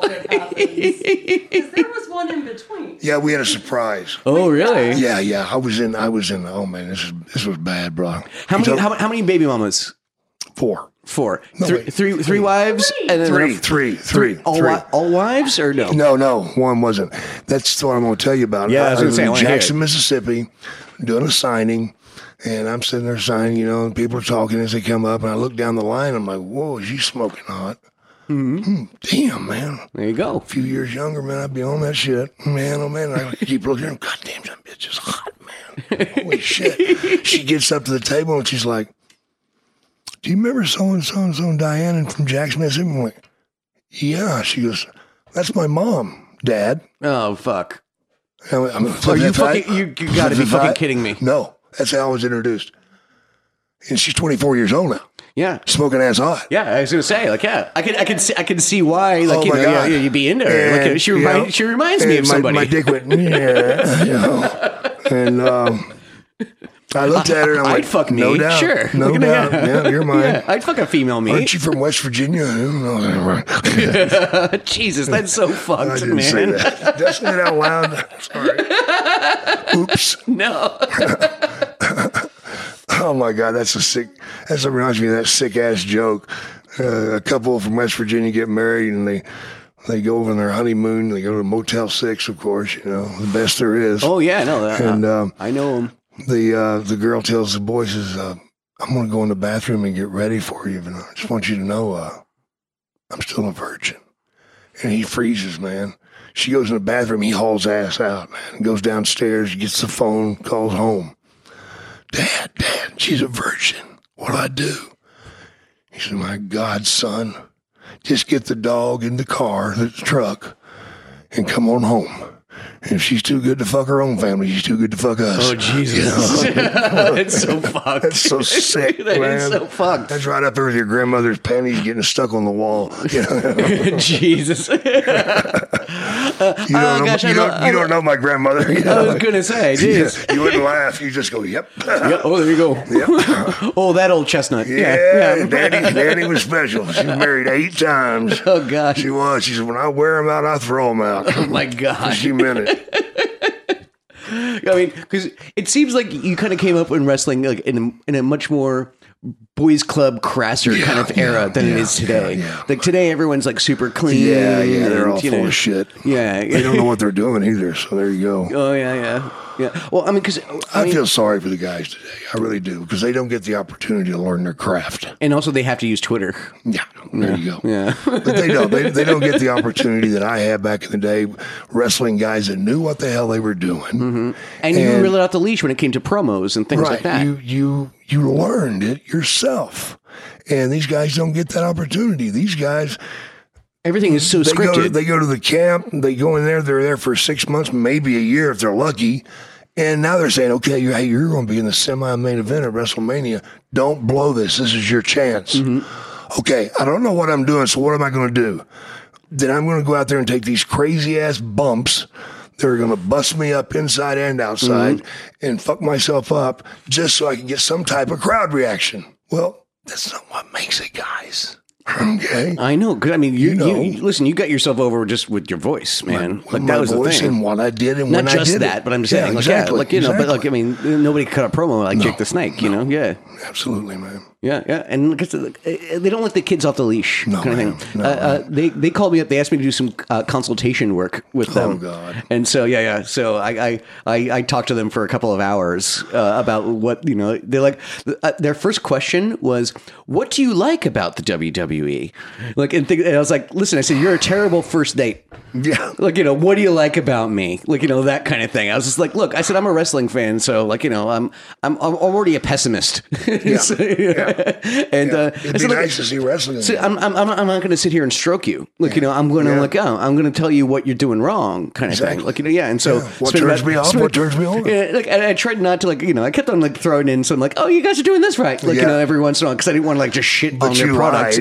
Because there was one in between. Yeah, we had a surprise. Oh really? Yeah. I was in. Oh man, this was bad, bro. How many baby mamas? 4. 4. No, Three, wait. three wives, and then Three. all wives, or no? No, one wasn't. That's what I'm going to tell you about. Yeah, I was gonna say, I in wanna hear Jackson, it. Mississippi, doing a signing, and I'm sitting there signing, and people are talking as they come up, and I look down the line, I'm like, whoa, is she smoking hot? Mm-hmm. Damn, man. There you go. A few years younger, man, I'd be on that shit. Man, oh man, I keep looking at him. God damn, that bitch is hot, man. Holy shit. She gets up to the table and she's like, do you remember so-and-so Diane and from Jackson, Mississippi? I'm like, yeah. She goes, that's my mom, Dad. Oh fuck. I'm Are you fucking? You got to be fucking kidding me. No, that's how I was introduced. And she's 24 years old now, Yeah. smoking ass hot. Yeah, I was gonna say, like, yeah, I can see why, like, Oh, you my know, God. you'd be into her. Like, And, she you know, reminds me of and somebody. My dick went, yeah, and I looked at her and I'm I'd like, fuck me. no doubt. Sure. No doubt. Yeah, you're mine. Yeah, I'd fuck a female me. Aren't you from West Virginia? Jesus, that's so I fucked, didn't man. say that. Did I say it out loud? Sorry. Oops. No. Oh my God, that reminds me of that sick ass joke. A couple from West Virginia get married and they go over on their honeymoon. They go to Motel 6, of course, the best there is. Oh yeah, no, And I know him. the girl tells the boy, says, I'm going to go in the bathroom and get ready for you. And I just want you to know I'm still a virgin. And he freezes, man. She goes in the bathroom. He hauls ass out, man. Goes downstairs, gets the phone, calls home. Dad, she's a virgin. What'll I do? He said, my God, son, just get the dog in the car, the truck, and come on home. And if she's too good to fuck her own family, she's too good to fuck us. Oh, Jesus. It's so fucked. That's so sick, That man. is so fucked. That's right up there with your grandmother's panties getting stuck on the wall. Jesus. You don't know my grandmother. I was going to say, geez. You wouldn't laugh. You just go, yep. Yeah, oh, there you go. Yep. Oh, that old chestnut. Yeah. Daddy was special. She was married 8 times. Oh, God. She was. She said, when I wear them out, I throw them out. Oh, my God. She meant it. I mean, because it seems like you kind of came up in wrestling like in a much more boys club crasser kind of era than it is today. Yeah. Like today, everyone's like super clean. Yeah, they're all and, full of shit. Yeah. They don't know what they're doing either, so there you go. Oh, yeah. Well, I mean, because I feel sorry for the guys today. I really do, because they don't get the opportunity to learn their craft. and also they have to use Twitter. Yeah, there you go. Yeah. But they don't. They don't get the opportunity that I had back in the day, wrestling guys that knew what the hell they were doing. Mm-hmm. And you were let out the leash when it came to promos and things Right. like that. You learned it yourself. And these guys don't get that opportunity. These guys, Everything is so scripted. they go to the camp, they go in there, they're there for 6 months, maybe a year if they're lucky. And now they're saying, okay, you're going to be in the semi-main event of WrestleMania. Don't blow this. This is your chance. Mm-hmm. Okay, I don't know what I'm doing, so what am I going to do? Then I'm going to go out there and take these crazy-ass bumps that are going to bust me up inside and outside and fuck myself up just so I can get some type of crowd reaction. Well, that's not what makes it, guys. Okay. I know, because I mean, you listen. You got yourself over just with your voice, man. Like that was the thing. And what I did, and Not when I just did that, it. but I'm just Yeah, saying, like, exactly, but like, I mean, nobody cut a promo like Jake the Snake, Yeah, absolutely, man. yeah, and because they don't let the kids off the leash, No, kind man. of thing. They called me up. They asked me to do some consultation work with them. Oh, God. And so so I talked to them for a couple of hours about what They're like, their first question was, "What do you like about the WWE?" Like, and I was like, "Listen," I said, "You're a terrible first date." Yeah. Like, what do you like about me? Like, that kind of thing. I was just like, look, I said, I'm a wrestling fan. So like, I'm already a pessimist. Yeah. And It'd be nice to see wrestling. So I'm not going to sit here and stroke you. Like, I'm going to I'm going to tell you what you're doing wrong, kind of thing. Like, And so what turns me off? What turns me on? Yeah, like, I tried not to I kept on throwing in some oh, you guys are doing this right. Like, every once in a while, because I didn't want to just shit on their product.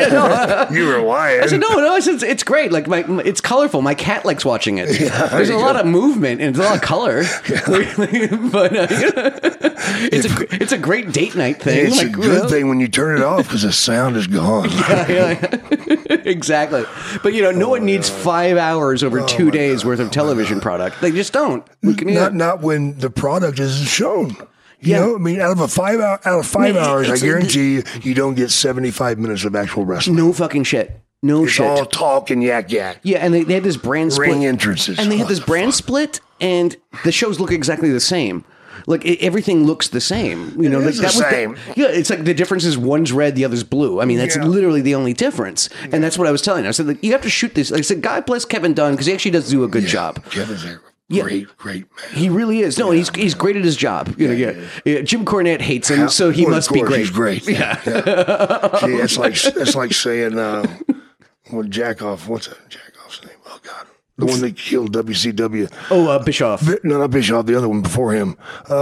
You were lying. I said, no, I said, it's great. Like it's colorful. My cat likes watching it. There's a lot of movement and there's a lot of color. But it's a great date night thing. It's a good thing when you turn it off because the sound is gone. Exactly. But no one needs 5 hours over 2 days worth of television product. They just don't. Not when the product isn't shown. You know, I mean, out of 5 hours, I guarantee you don't get 75 minutes of actual wrestling. No fucking shit. No it's shit. all talk and yak. Yeah, and they had this brand split. Ring entrances. And they had this brand split, and the shows look exactly the same. Like everything looks the same. It's the same. It's like the difference is one's red, the other's blue. I mean, that's literally the only difference. And that's what I was telling her. I said, you have to shoot this. I said, God bless Kevin Dunn, because he actually does do a good job. Kevin's a great man. He really is. No, he's great at his job. Jim Cornette hates him, so he must be great. He's great. Yeah. See, that's like saying, Jackoff. What's that Jackoff's name? Oh God, the one that killed WCW. Oh, Bischoff. No, not Bischoff. The other one before him.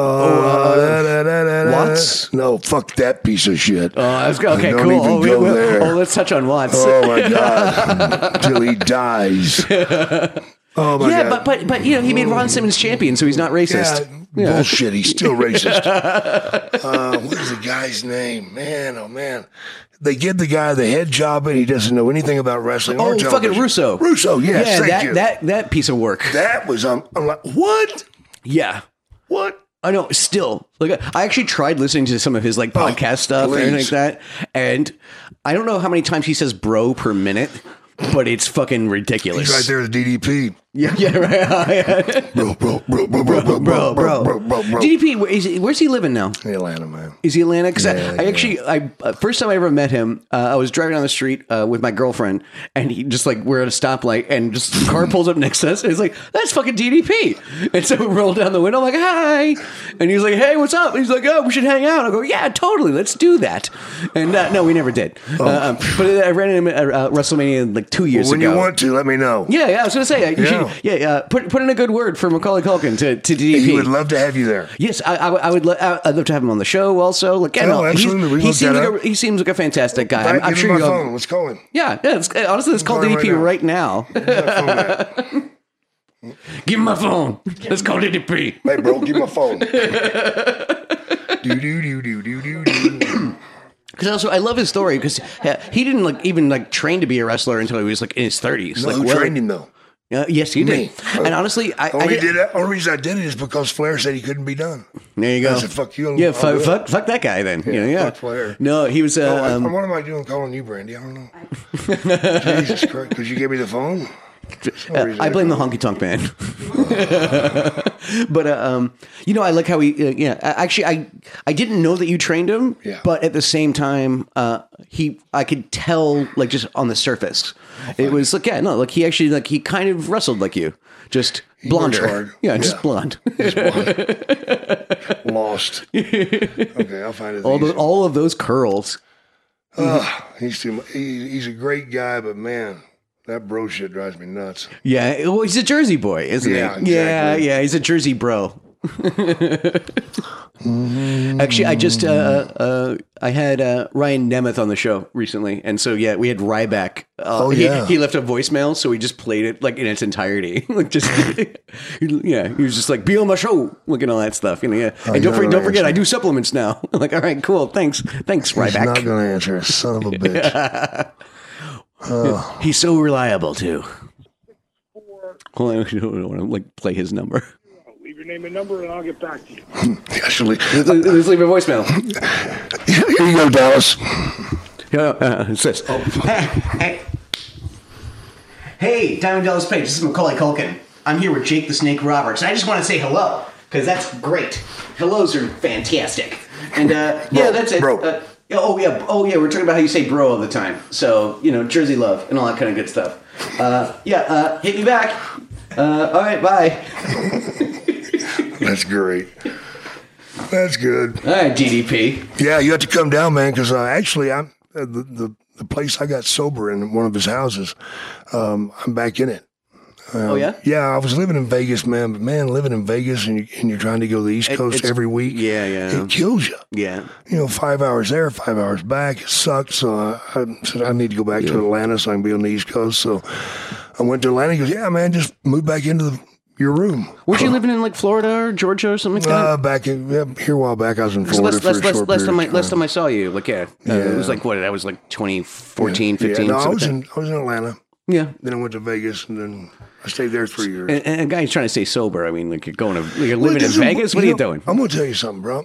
Watts? No, fuck that piece of shit. Okay, Don't cool. even go there. Let's touch on Watts. Oh my God, till he dies. Oh my God. But he made Ron Simmons champion, so he's not racist. Bullshit. He's still racist. What is the guy's name? Man, oh man. They give the guy the head job and he doesn't know anything about wrestling. Oh, or fucking television. Russo. Russo, yes. Yeah, Thank you. that piece of work. That was, I'm like, what? Yeah. What? I know. Still, like, I actually tried listening to some of his like podcast stuff and everything like that, and I don't know how many times he says "bro" per minute, but it's fucking ridiculous. He's right there at DDP. Yeah, right. Bro. DDP, where's he living now? Atlanta, man. Is he Atlanta? Because I first time I ever met him, I was driving down the street with my girlfriend, and he just like we're at a stoplight, and just the car pulls up next to us, and he's like, "That's fucking DDP." And so we rolled down the window, I'm like, "Hi," and he's like, "Hey, what's up?" And he's like, "Oh, we should hang out." I go, "Yeah, totally, let's do that." And no, we never did. But I ran into him at WrestleMania like 2 years When ago. you want to, let me know. Yeah, I was gonna say you should. Yeah, put in a good word for Macaulay Culkin to DDP. He would love to have you there. Yes, I would. I'd love to have him on the show. Also, like, absolutely. He seems like a fantastic guy. I'm Give sure him my you. phone. Let's call him. Yeah. Honestly, let's call Call him DDP right now. Give him my phone. Let's call DDP. Hey, bro, give me my phone. Do. Because also, I love his story because he didn't even train to be a wrestler until he was like in his 30s. No, who trained him though? Yes, he did. And honestly, only reason I did it is because Flair said he couldn't be done. There you go. I said, fuck you. Yeah, fuck that guy then. Yeah. Fuck Flair. No, he was. what am I doing calling you, Brandy? I don't know. Jesus Christ. Because you gave me the phone? I blame the honky tonk man. But I like how he. Actually, I didn't know that you trained him. Yeah. But at the same time, I could tell like just on the surface, it was like he actually like he kind of wrestled like you, just blonder. Just blonde. Lost. Okay, I'll find it. All of those curls. He's a great guy, but man. That bro shit drives me nuts. Yeah, well, he's a Jersey boy, isn't he? Exactly. Yeah, he's a Jersey bro. Actually, I just I had Ryan Nemeth on the show recently, and so we had Ryback. He left a voicemail, so we just played it like in its entirety. Like just he was just like, "Be on my show," looking all that stuff. And don't forget, I do supplements now. I'm like, all right, cool, thanks, Ryback. He's not going to answer, son of a bitch. He's so reliable too. Hold on, I don't want to like play his number. Leave your name and number, and I'll get back to you. Actually, let's leave a voicemail. Here you go, Dallas. It says, Hey, Diamond Dallas Page. This is Macaulay Culkin. I'm here with Jake the Snake Roberts. I just want to say hello because that's great. Hellos are fantastic. And that's it. Bro. We're talking about how you say bro all the time. So, Jersey love and all that kind of good stuff. Hit me back. All right, bye. That's great. That's good. All right, DDP. Yeah, you have to come down, man, because actually, I'm the place I got sober in one of his houses. I'm back in it. Oh, yeah? Yeah, I was living in Vegas, man. But, man, living in Vegas and you're trying to go to the East Coast every week. Yeah. It kills you. Yeah. 5 hours there, 5 hours back. It sucks. So I said, I need to go back to Atlanta so I can be on the East Coast. So I went to Atlanta. He goes, yeah, man, just move back into your room. Weren't you living in like Florida or Georgia or something like that? Back here a while back, I was in Florida for a short period of time. Last time I saw you, it was like what? That was like 2014, 15. No, I was in Atlanta. Yeah. Then I went to Vegas, and then I stayed there 3 years. And a guy's trying to stay sober. I mean, like you're living in Vegas. What are you doing? I'm going to tell you something, bro.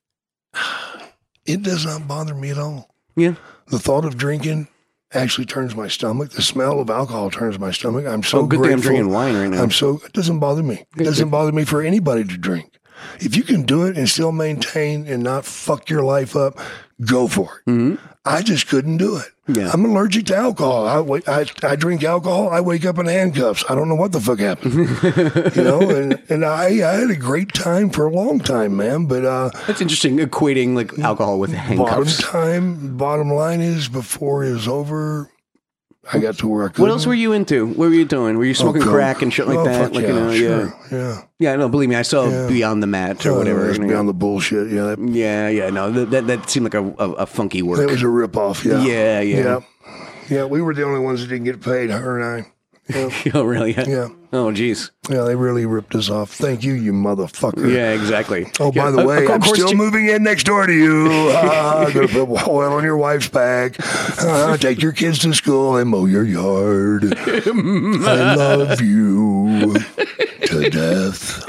It does not bother me at all. Yeah. The thought of drinking actually turns my stomach. The smell of alcohol turns my stomach. I'm so good grateful. thing I'm drinking wine right now. It doesn't bother me. It doesn't bother me for anybody to drink. If you can do it and still maintain and not fuck your life up, go for it. Mm-hmm. I just couldn't do it. Yeah. I'm allergic to alcohol. I drink alcohol. I wake up in handcuffs. I don't know what the fuck happened. And I had a great time for a long time, man. But that's interesting. Equating like alcohol with handcuffs. Bottom line is, before it was over, I got to where I couldn't. What else were you into? What were you doing? Were you smoking crack and shit like that? Like, sure. Yeah, no, believe me, I saw Beyond the Mat or whatever. Beyond the bullshit, yeah. No, that seemed like a funky work. It was a ripoff, yeah. Yeah. Yeah, we were the only ones that didn't get paid, her and I. Oh, really? Yeah. Oh, geez. Yeah, they really ripped us off. Thank you, you motherfucker. Yeah, exactly. Oh, by the way, I'm still moving in next door to you. I'm going to put oil on your wife's back. Take your kids to school and mow your yard. I love you to death.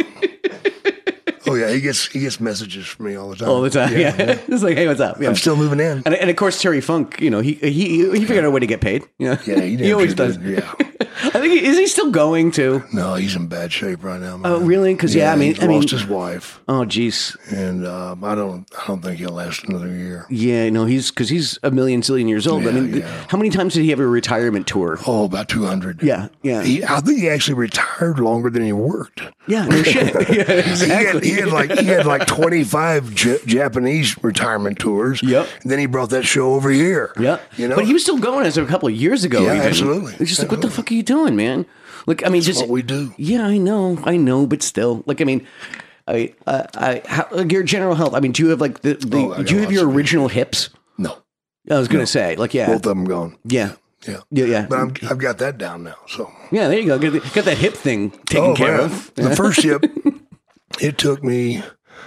Oh, yeah, he gets messages from me all the time. All the time, yeah. It's like, hey, what's up? Yeah. I'm still moving in. And of course, Terry Funk, he figured out a way to get paid. Yeah, he always does. Yeah. I think is he still going to? No, he's in bad shape right now, man. Oh, really? Because he lost lost his wife. Oh, geez. And I don't think he'll last another year. Yeah, no, he's a million zillion years old. Yeah, how many times did he have a retirement tour? Oh, about 200. Yeah. I think he actually retired longer than he worked. Yeah, no shit. Yeah, exactly. He had like 25 Japanese retirement tours. Yep. And then he brought that show over here. Yeah. But he was still going as of a couple of years ago. Yeah, even. absolutely. It's just like, what the fuck are you doing, man? Like, I mean, That's what we do. Yeah, I know, but still, like, I mean, your general health. I mean, do you have like do you have your original hips? No. I was gonna say, like, yeah, Both of them gone. yeah. Yeah. But I've got that down now. So Yeah, there you go. Got that hip thing taken care of. The first hip, it took me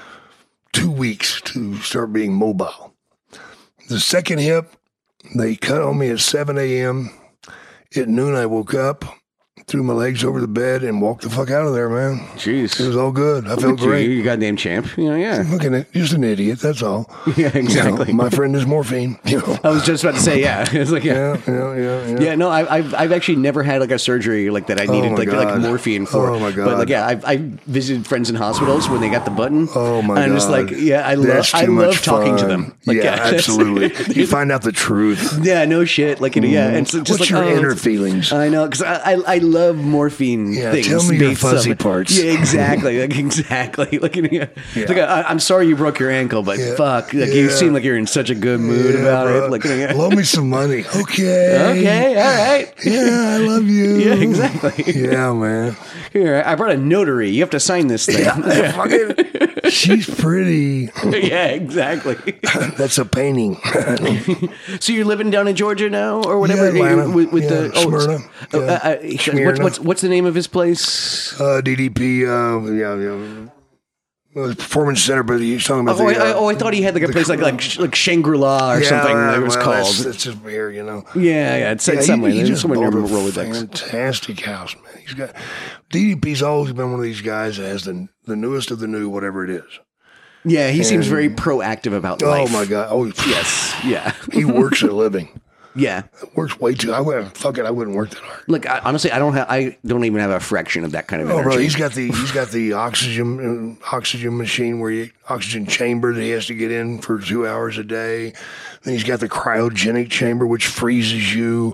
2 weeks to start being mobile. The second hip, they cut on me at 7 a.m. At noon, I woke up, threw my legs over the bed, and walked the fuck out of there, man. Jeez. It was all good. I felt great. You goddamn champ. Yeah. I'm looking at just an idiot. That's all. Yeah, exactly. My friend is morphine. I was just about to say, yeah. It's like, Yeah. Yeah, no, I've actually never had like a surgery like that I needed my like God. morphine for. Oh my God. But like, yeah, I visited friends in hospitals when they got the button. Oh my and I'm God. just like, yeah, I That's too love much talking to fun. them. Like, Absolutely. You find out the truth. Yeah, no shit. Like, yeah, and so just What's like your inner feelings? I know, because I love morphine things. Tell me your based fuzzy on- parts. Yeah, exactly. Like, exactly. Like, like I'm sorry you broke your ankle, but fuck, like you seem like you're in such a good mood about bro. it. Like, Loan me some money. Okay. all right. Yeah, I love you. Yeah, exactly. Yeah, man. Here, I brought a notary. You have to sign this thing. Fucking, she's pretty. Yeah, exactly. That's a painting. So you're living down in Georgia now, or whatever? Yeah, Atlanta. With the Smyrna. What's the name of his place? DDP. Performance Center, but he's talking about I thought he had like a place like Shangri-La or something that was called. That's just here, Yeah, it's somewhere. He There's just somewhere near built a Rolodex. fantastic house, man. He's got DDP's always been one of these guys that has the newest of the new, whatever it is. Yeah, he seems very proactive about life. Oh my God! Oh Yes. Yeah. he works at living. Yeah. Works way too. I wouldn't work that hard. Look, honestly, I don't even have a fraction of that kind of energy. Oh, bro, he's got the oxygen machine oxygen chamber that he has to get in for 2 hours a day. Then he's got the cryogenic chamber, which freezes you.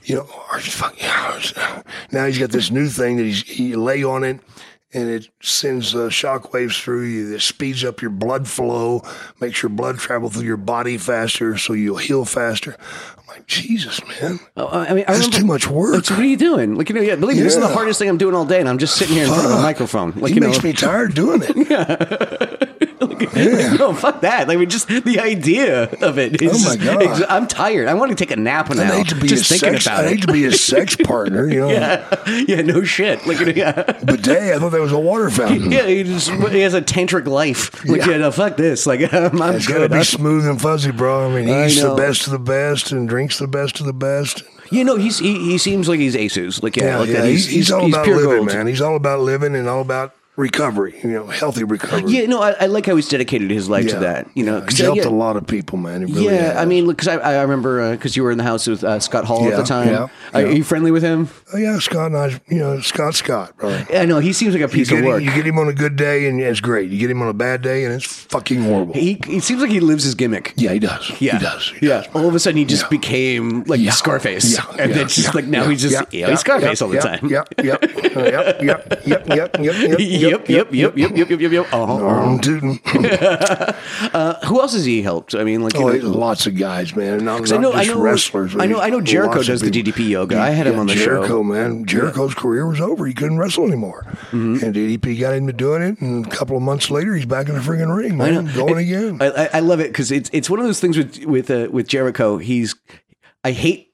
Now he's got this new thing that he lay on it, and it sends shock waves through you. It speeds up your blood flow, makes your blood travel through your body faster, so you'll heal faster. I'm like, Jesus, man. I mean, That's too much work. What are you doing? Like, believe me, this is the hardest thing I'm doing all day, and I'm just sitting here in front of a microphone. Like, He makes me tired doing it. No, fuck that. Like, just the idea of it. Is Oh my God. I'm tired. I want to take a nap now. I hate to be just thinking about I it. hate to be his sex partner, Yeah, no shit. Like, Bidet, I thought that was a water fountain. Yeah, he has a tantric life. Like, no, fuck this. Like, I'm It's got to good. be smooth and fuzzy, bro. I mean, he eats the know. best of the best and drinks the best of the best. He seems like he's aces. Like, that. He's all about pure living, gold. man. He's all about living and all about recovery, healthy recovery. Yeah, no, I like how he's dedicated his life to that. He's helped a lot of people, man. He really has. I mean, because I remember because you were in the house with Scott Hall at the time. Are you friendly with him? Oh, yeah, Scott and I, Scott, brother. I know he seems like a piece of work. You get him on a good day and it's great. You get him on a bad day and it's fucking horrible. He seems like he lives his gimmick. Yeah, he does. Yeah, He does. Yeah. All of a sudden, he just became like Scarface, and then just like now he's just he's Scarface all the time. Yep. I'm tooting. Who else has he helped? I mean, like lots of guys, man. Not just wrestlers. I know Jericho does the DDP yoga. I had him on the Jericho, show. Man. Jericho's career was over. He couldn't wrestle anymore. And DDP got him to doing it, and a couple of months later, he's back in the friggin' ring, man, going again. I love it because it's one of those things with Jericho. I hate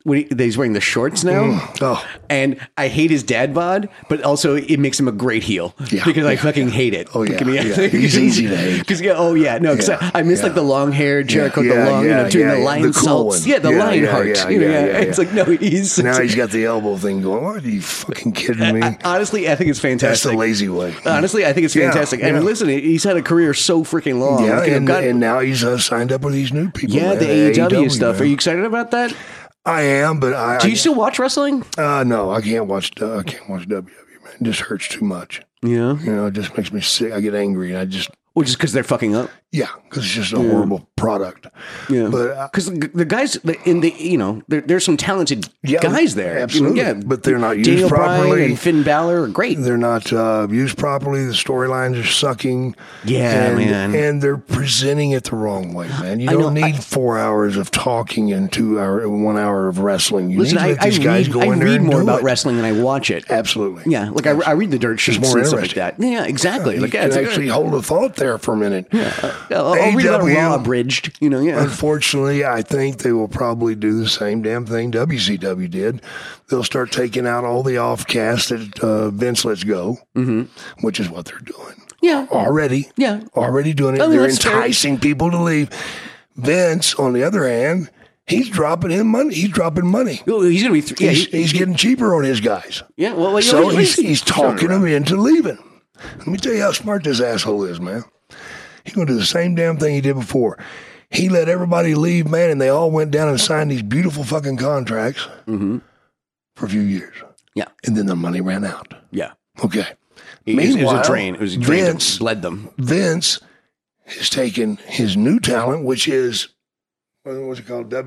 he's wearing the shorts now. Oh. And I hate his dad bod, but also it makes him a great heel because I fucking hate it. Oh, yeah. Yeah. He's easy to hate. Because I miss like the long hair Jericho, Yeah, the long, doing the lion the cool salts. one. Yeah, the lion heart. Yeah. It's like, no, he's... Now he's got the elbow thing going. What, are you fucking kidding me? Honestly, I think it's That's fantastic. the lazy way. Honestly, I think it's fantastic. And listen, he's had a career so freaking long. Yeah, Like, and now he's signed up with these new people. yeah, man, the AEW stuff. man. Are you excited about that? I am, but Do you still watch wrestling? No, I can't watch WWE, man. It just hurts too much. Yeah. It just makes me sick. I get angry, and I just Well, just because they're fucking up. Yeah, because it's just a horrible product. Yeah, but because the guys in the there's some talented guys there. Absolutely, but they're not used Daniel properly. Bryan and Finn Balor are great. They're not used properly. The storylines are sucking. Yeah, man. And they're presenting it the wrong way, man. You don't need 4 hours of talking and 1 hour of wrestling. You need to let these guys go in there and more do about it. wrestling than I watch it. Absolutely. Yeah, like I read the dirt sheets more and stuff like interesting. that. Yeah, exactly. You Like can actually hold a thought there for a minute. I'll read about AEW, Raw abridged. Unfortunately, I think they will probably do the same damn thing WCW did. They'll start taking out all the off-cast that Vince lets go, which is what they're doing. Yeah. Already. Yeah. Already doing it. I mean, They're that's fair. enticing people to leave. Vince, on the other hand, he's dropping him money. He's dropping money. Oh, he's going to be... He's getting cheaper on his guys. Yeah, well, So he's talking them into leaving. Let me tell you how smart this asshole is, man. He's going to do the same damn thing he did before. He let everybody leave, man, and they all went down and signed these beautiful fucking contracts for a few years. Yeah. And then the money ran out. Yeah. Okay. It was Meanwhile, a drain. It was a drain Vince- that bled them. Vince has taken his new talent, which is, what's it called?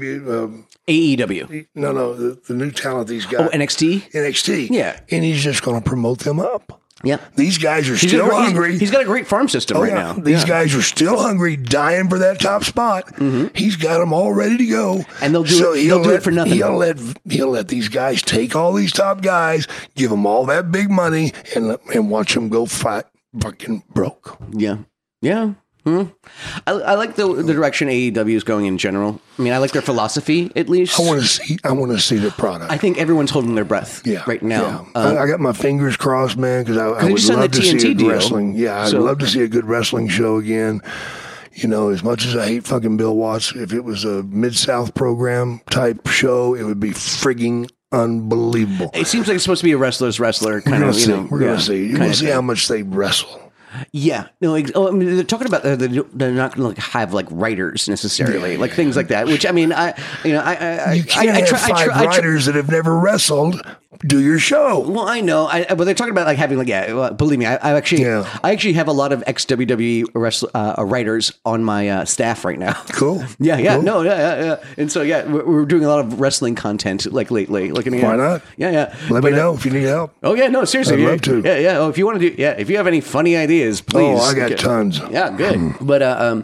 AEW. No, the new talent these guys. Oh, NXT? NXT. Yeah. And he's just going to promote them up. Yeah. These guys are He's still got a- hungry. He's got a great farm system right now. These guys are still hungry, dying for that top spot. He's got them all ready to go, And they'll do it- they'll do it for nothing. He'll let these guys take all these top guys, give them all that big money, and watch them go fight fucking broke. Yeah. Yeah. I like the direction AEW is going in general. I mean, I like their philosophy, at least. I want to see the product. I think everyone's holding their breath right now. I got my fingers crossed, man, because I they would just signed love the to see TNT a deal. wrestling. Yeah, I'd So- love to see a good wrestling show again. As much as I hate fucking Bill Watts, if it was a Mid-South program type show, it would be frigging unbelievable. It seems like it's supposed to be a wrestler's wrestler kind of, We're going to see. You're going to see how much they wrestle. Yeah, no. I mean, they're talking about they're not going to have like writers necessarily, like things like that. Which I mean, You can't have five writers that have never wrestled do your show. Well, I know, but they're talking about like having well, believe me, I actually have a lot of ex WWE writers on my staff right now. Cool. Cool. Yeah. And so we're doing a lot of wrestling content like lately. Like, Why not? Yeah. Let me know if you need help. Oh yeah, no, seriously, I'd love to. Yeah. Oh, if you want to do, if you have any funny ideas, please. Oh, I got tons. Yeah, good. But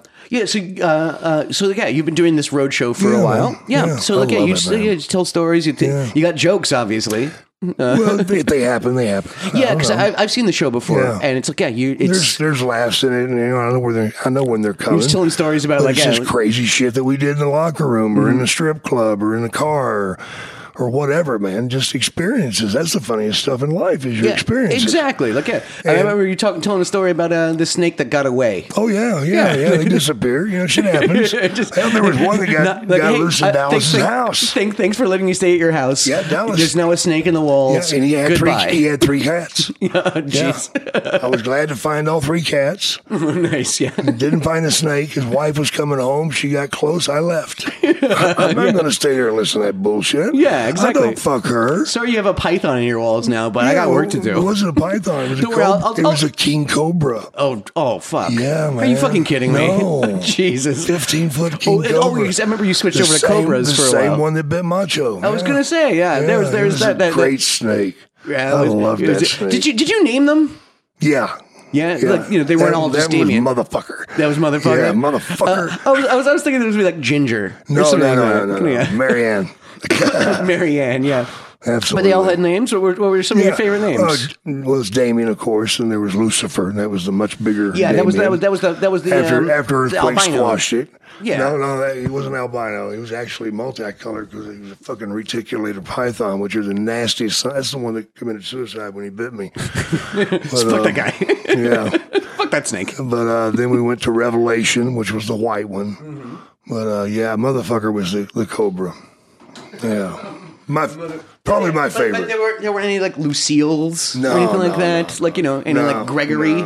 so you've been doing this road show for a while. Yeah. So I love it, man. you tell stories. You got jokes, obbiously. Well, if they happen, they happen. Yeah, because I've seen the show before, and it's like there's laughs in it, and I know when they're coming. He's telling stories about But like it's just crazy shit that we did in the locker room or in the strip club or in the car. Or whatever, man. Just experiences. That's the funniest stuff in life is your experiences. Exactly. Like, I remember you telling a story about the snake that got away. Oh, yeah. They disappear. Shit happens. Hell, there was one that got loose in Dallas's house. Thanks for letting me stay at your house. Yeah, Dallas. There's now a snake in the walls. Yeah, and he had three cats. Jeez. I was glad to find all three cats. Nice, yeah. Didn't find the snake. His wife was coming home. She got close. I left. I'm not going to stay there and listen to that bullshit. Yeah, exactly. I don't fuck her. Sorry you have a python in your walls now, but I got work to do. It wasn't a python. It was, it was a king cobra. Oh, fuck. Yeah, man. Are you fucking kidding me? No. Jesus. 15-foot king cobra. I remember you switched over to cobras for a while. The same one that bit Macho. I was going to say, there was that great snake. Yeah, I love that snake. Did you name them? Yeah. Yeah, like, they weren't all just Damien. That was motherfucker. That was motherfucker? Yeah, motherfucker. I was thinking it was like Ginger. No. Marianne. Marianne, yeah. Absolutely. But they all had names. What were some of your favorite names? Well, it's Damien, of course, and there was Lucifer, and that was the much bigger. Yeah, that was the after Earthquake squashed it. Yeah. No, he wasn't albino. He was actually multicolored because he was a fucking reticulated python, which are the nastiest. That's the one that committed suicide when he bit me. Fuck that guy. Yeah. Fuck that snake. But then we went to Revelation, which was the white one. Mm-hmm. But motherfucker was the Cobra. Yeah. Probably my favorite. But there were any like Lucille's No, or anything like no, that? no. Like, any like Gregory?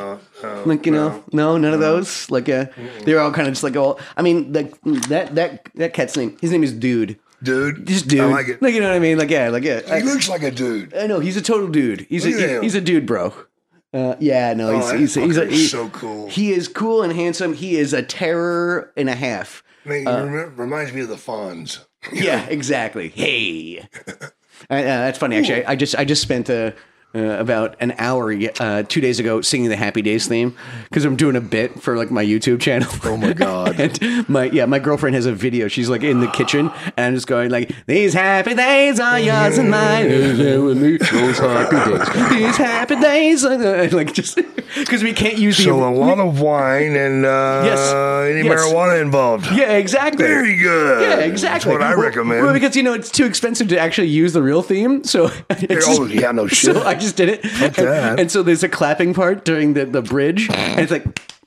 No, none of those. Like, they're all kind of just like all. I mean, that cat's name. His name is Dude. Dude, Just Dude. I like it. Like, you know what I mean? Like, yeah. He looks like a dude. I know he's a total dude. He's a dude, bro. He's so cool. He is cool and handsome. He is a terror and a half. Man, reminds me of the Fonz. Yeah, exactly. Hey, that's funny. Actually, I just spent about an hour 2 days ago singing the Happy Days theme because I'm doing a bit for like my YouTube channel. Oh my god! And my girlfriend has a video. She's like in the kitchen, and I'm just going like, "These happy days are yours and mine. Those happy days. These happy days." Like just because we can't use a lot of wine and any marijuana involved. Yeah, exactly. Very good. Yeah, exactly. That's what I recommend. Well, because it's too expensive to actually use the real theme, so no shit. So I just did it. And so there's a clapping part during the bridge, and it's like.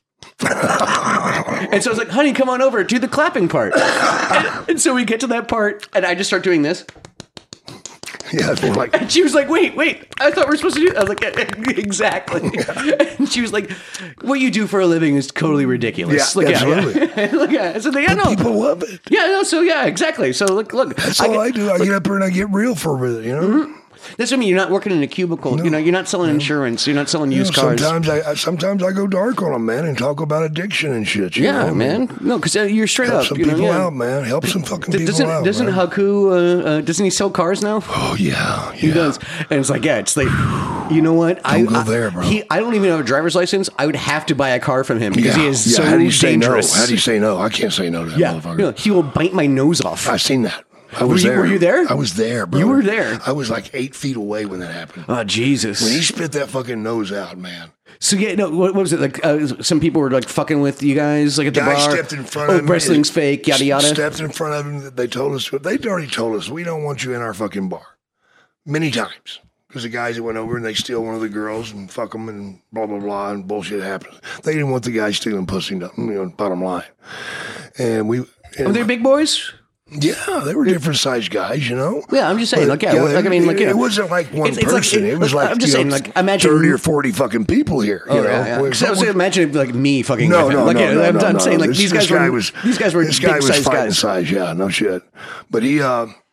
And so I was like, honey, come on over, do the clapping part. And so we get to that part, and I just start doing this. Yeah, like, and she was like, wait, I thought we were supposed to do. I was like, exactly. And she was like, what you do for a living is totally ridiculous. Yeah, absolutely. Yeah. So people love it. Yeah, no, so yeah, exactly. So look. That's all I do. I get up there and I get real for a minute, Mm-hmm. That's what I mean. You're not working in a cubicle. No. You're not selling insurance. You're not selling used cars. Sometimes I go dark on them, man, and talk about addiction and shit. You know? Man. No, because you're straight Help up. some people out, man. Help some fucking people out. Doesn't man. Haku? Doesn't he sell cars now? Oh yeah, he does. And it's like, it's like, you know what? Don't go there, bro. I don't even have a driver's license. I would have to buy a car from him because he is so How do you say dangerous. no? How do you say no? I can't say no to that motherfucker. He will bite my nose off. I've seen that. I was there. Were you there? I was there, bro. You were there. I was like 8 feet away when that happened. Oh, Jesus. When he spit that fucking nose out, man. So, what was it? Like, some people were like fucking with you guys, like at the bar? Guy stepped in front of him. Wrestling's fake, yada, yada. Stepped in front of him. They'd already told us, we don't want you in our fucking bar. Many times. Because the guys that went over and they steal one of the girls and fuck them and blah, blah, blah, and bullshit happens. They didn't want the guy stealing pussy, bottom line. And Are they big boys? Yeah, they were different sized guys, you know. Yeah, I'm just saying, it wasn't like one person. It was like, I'm just saying, like, imagine 30 or 40 fucking people here. You know, I was imagine like me fucking. No. I'm saying like these guys were this guy big was size fighting guys. size. Yeah, no shit. But he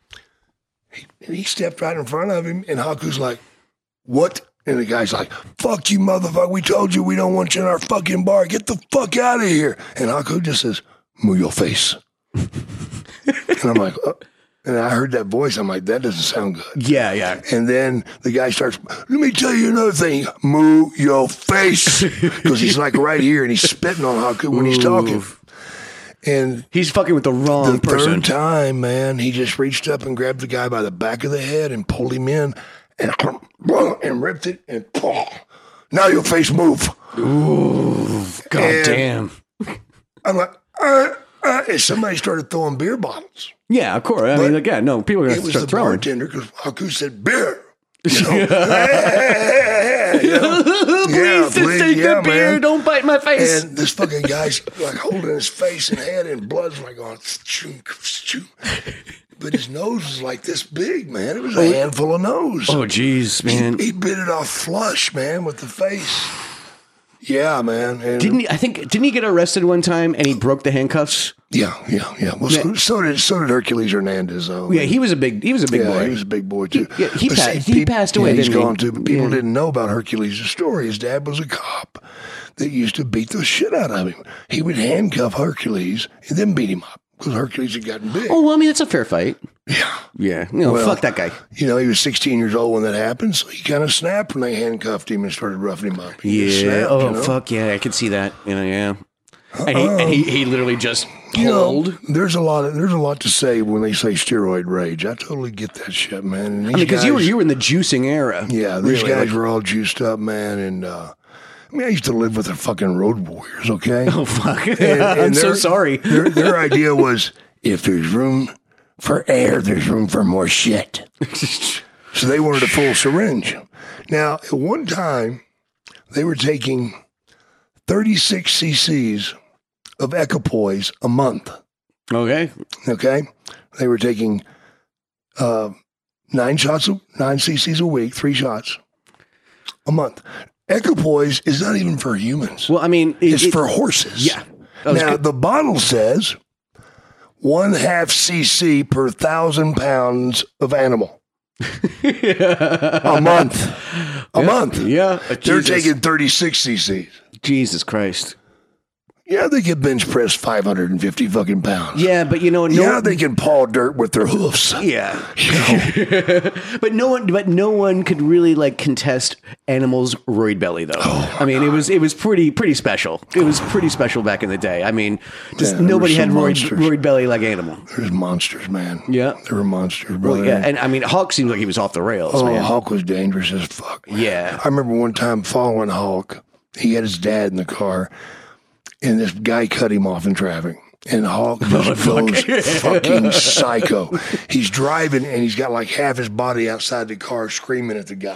stepped right in front of him, and Haku's like, "What?" And the guy's like, "Fuck you, motherfucker! We told you we don't want you in our fucking bar. Get the fuck out of here!" And Haku just says, "Move your face." And I'm like, and I heard that voice. I'm like, that doesn't sound good. Yeah. And then the guy starts, let me tell you another thing. Move your face. Because he's like right here and he's spitting on Haku when he's talking. And he's fucking with the wrong person. Third time, man, he just reached up and grabbed the guy by the back of the head and pulled him in and ripped it and now your face move. Ooh, goddamn. I'm like, and somebody started throwing beer bottles. Yeah, of course. I mean, again, no, people are going to start throwing. It was the bartender because Haku said beer. Please just take the beer. Man. Don't bite my face. And this fucking guy's like holding his face and head, and blood's like going. But his nose was like this big, man. It was a handful of nose. Oh, jeez, man. He bit it off flush, man, with the face. Yeah, man. And didn't he get arrested one time and he broke the handcuffs? Yeah. Well, so did Hercules Hernandez, though. Yeah, he was a big boy. He was a big boy too. Yeah, he passed away. He's gone too. But people didn't know about Hercules' story. His dad was a cop that used to beat the shit out of him. He would handcuff Hercules and then beat him up because Hercules had gotten big. Oh, well, I mean, that's a fair fight. Yeah. Fuck that guy. He was 16 years old when that happened, so he kind of snapped when they handcuffed him and started roughing him up. Fuck yeah, I could see that. Yeah. and he literally just pulled. There's a lot to say when they say steroid rage. I totally get that shit, man. And these because guys, you were in the juicing era. Yeah, these really, guys were all juiced up, man. And I used to live with the fucking Road Warriors. Okay. Oh fuck! And I'm so sorry. Their idea was, if there's room for air, there's room for more shit. So they wanted a full syringe. Now, at one time, they were taking 36 cc's of Equipoise a month. Okay. Okay? They were taking 9 cc's a week, 3 shots a month. Equipoise is not even for humans. Well, I mean, it's for horses. Yeah. Now, the bottle says 1/2 cc per 1,000 pounds of animal. A month. A month. Yeah. They're taking 36 cc's. Jesus Christ. Yeah, they can bench press 550 fucking pounds. Yeah, but they can paw dirt with their hoofs. Yeah. You know? But no one could really like contest Animal's roid belly though. I mean, it was pretty special. It was pretty special back in the day. I mean, just nobody had roid belly like Animal. There's monsters, man. Yeah. There were monsters, brother. Well, yeah, and I mean, Hulk seemed like he was off the rails, man. Hulk was dangerous as fuck. Man. Yeah. I remember one time following Hulk. He had his dad in the car, and this guy cut him off in traffic. And Hulk just goes fucking psycho. He's driving, and he's got like half his body outside the car screaming at the guy.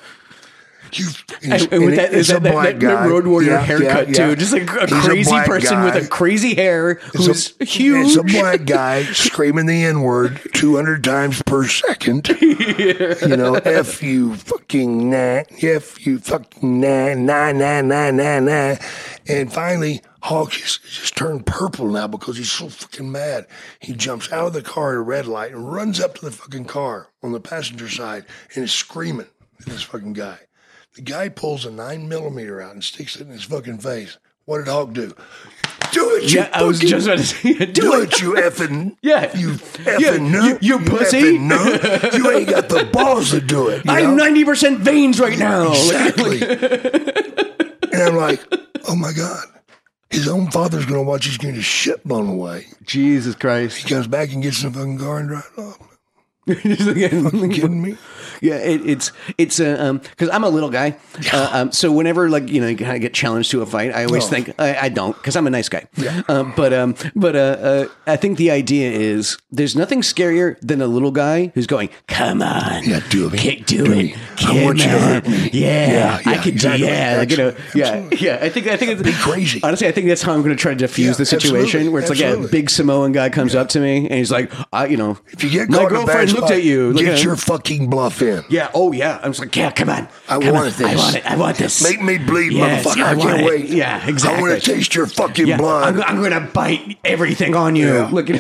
It's a black guy. Road Warrior haircut too, just like a crazy person with a crazy hair who's huge. It's a black guy screaming the N-word 200 times per second. You know, F you fucking nah, F you fucking nah, nah, nah, nah, nah, nah. And finally, Hulk just turned purple now because he's so fucking mad. He jumps out of the car at a red light and runs up to the fucking car on the passenger side and is screaming at this fucking guy. The guy pulls a 9mm out and sticks it in his fucking face. What did Hulk do? Do it, you I was just about to say, do it, you effing, yeah, you effing nut, you pussy. Nut. You ain't got the balls to do it. I'm 90% veins right now. Exactly. And I'm like, oh my God. His own father's going to watch his getting his shit blown away. Jesus Christ. He comes back and gets in the fucking car and drives off. Fucking kidding me? Yeah, it's because I'm a little guy, so whenever you kind of get challenged to a fight, I always think I don't because I'm a nice guy. Yeah. But I think the idea is there's nothing scarier than a little guy who's going, "Come on, yeah, do it, do it. I want you to hurt me. Yeah, I could exactly. do. Yeah, yeah. I think it's be crazy. Honestly, I think that's how I'm going to try to diffuse the situation where it's like a big Samoan guy comes up to me and he's like, if you get my caught girlfriend looked at you. Get your fucking bluff in. Yeah. Oh, yeah. I was like, yeah, come on. I want this. I want it. I want this. Make me bleed, yes, motherfucker. I can't wait. Yeah, exactly. I want to taste your fucking blood. I'm going to bite everything on you. Yeah. Look at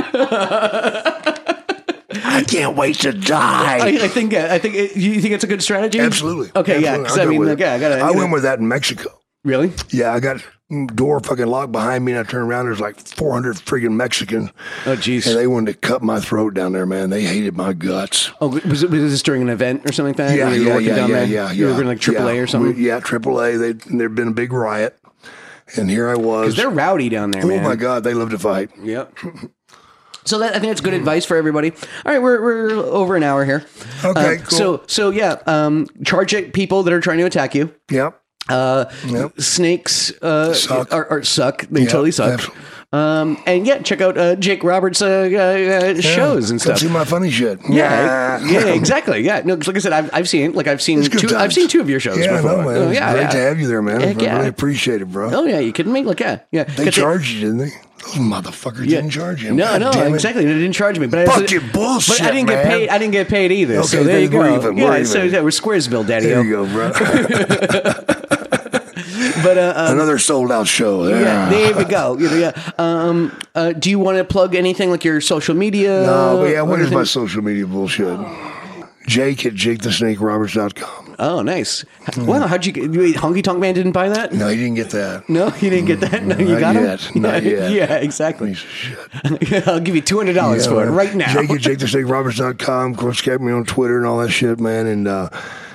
I can't wait to die. I think. You think it's a good strategy? Absolutely. Okay. Absolutely. Yeah. Because I mean, I went with that in Mexico. Really? Yeah, I got door fucking locked behind me, and I turned around. There's like 400 friggin' Mexicans. Oh, jeez. And they wanted to cut my throat down there, man. They hated my guts. Oh, was this during an event or something like that? Yeah. You were going like AAA or something? AAA. There'd been a big riot, and here I was. Because they're rowdy down there, man. Oh, my God. They love to fight. Yep. So I think that's good advice for everybody. All right, we're over an hour here. Okay, cool. So charge at people that are trying to attack you. Yep. Snakes suck. Suck. They totally suck. And check out Jake Roberts' shows and stuff. See my funny shit. Yeah, exactly. Yeah, no, like I said, I've seen two. I've seen two of your shows before. No, man. It's great to have you there, man. Heck, I really appreciate it, bro. Oh yeah, you kidding me? Yeah. They charged you, didn't they? Those motherfuckers didn't charge you. No, exactly. They didn't charge me, but fucking bullshit. But I didn't get paid. I didn't get paid either. Okay, so there you go. We're even. We're Squaresville, Daddy. There you go, bro. But another sold out show. Yeah, there we go. Do you want to plug anything like your social media? No, but what is my social media bullshit? Jake at JakeTheSnakeRoberts.com. Oh, nice. Wow, how'd you get Honky Tonk Man didn't buy that? No, he didn't get that. No, he didn't get that? No, you got yet. him? Not yet. Yeah, exactly. Piece of shit. I'll give you $200 for it right now. Jake at JakeTheSnakeRoberts.com. Of course, get me on Twitter and all that shit, man. And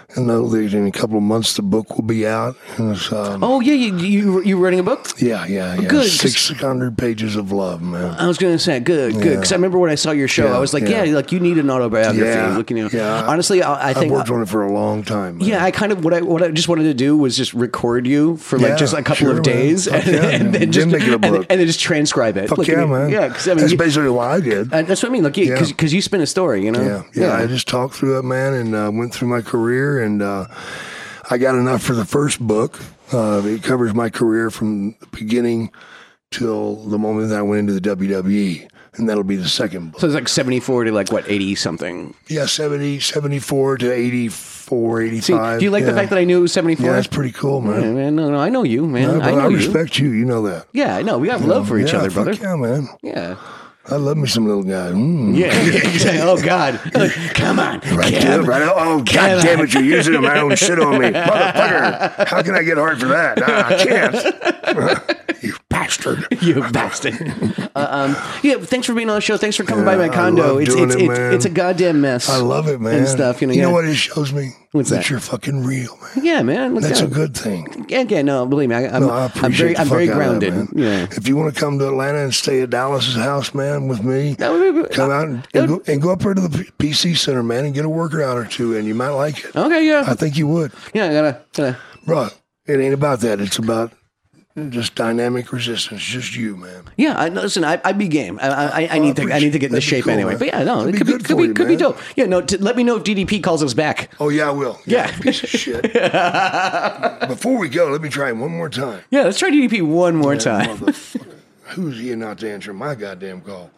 And in a couple of months, the book will be out. And it's, Oh yeah, you writing a book? yeah. Good, 600 pages of love, man. I was going to say good. Because I remember when I saw your show, Yeah, I was like, yeah. like you need an autobiography. Yeah, Looking at yeah. Honestly, I think I've worked on it for a long time, man. yeah, I kind of what I just wanted to do was just record you for like Yeah, just a couple sure, of man. days, Fuck yeah, man. then just Then make it a book. and then just transcribe it. Fuck Look, yeah, man. Yeah, because I mean, that's basically what I did. that's what I mean. Like, because you spin a story, you know. Yeah. I just talked through it, man, and went through my career, and I got enough for the first book. It covers my career from the beginning till the moment that I went into the WWE, and that'll be the second book. So it's like 74 to like what 80 something. Yeah, 74 to 84, 85. See, do you like the fact that I knew it was 74? Yeah, that's pretty cool, man. Yeah, man, no, I know you, man. No, I but know I you. respect you. You know that. Yeah, I know. We have love for each Yeah, other, fuck brother. yeah, man. Yeah. I love me some little guy. Yeah. Exactly. Oh God. Come on. Right Cam. to it, right? Oh, God damn it, you're using my own shit on me. Motherfucker. How can I get hard for that? I can't. You bastard. You bastard. Yeah, thanks for being on the show. Thanks for coming by my condo. love It's doing it, man. it's a goddamn mess. I love it, man. And stuff, You know what it shows me? What's that? You're fucking real, man. Yeah, man. Look That's at a good thing. Yeah, no, believe me, I'm No, I appreciate the I'm fuck very out of grounded. that, man. Yeah. If you want to come to Atlanta and stay at Dallas's house, man, with me, That would be- come out and go up there to the PC Center, man, and get a workout or two, and you might like it. Okay, yeah. I think you would. Yeah, I gotta Bro, it ain't about that. It's about just dynamic resistance. Just you, man. yeah, listen, I'd be game. I need to get into That'd be shape cool, anyway. man. But yeah, no, That'd it be good for you, could be man. dope. Yeah, no, let me know if DDP calls us back. Oh, yeah, I will. Yeah. Piece of shit. Before we go, let me try it one more time. Yeah, let's try DDP one more time. Motherfucker. Who's he not to answer my goddamn call?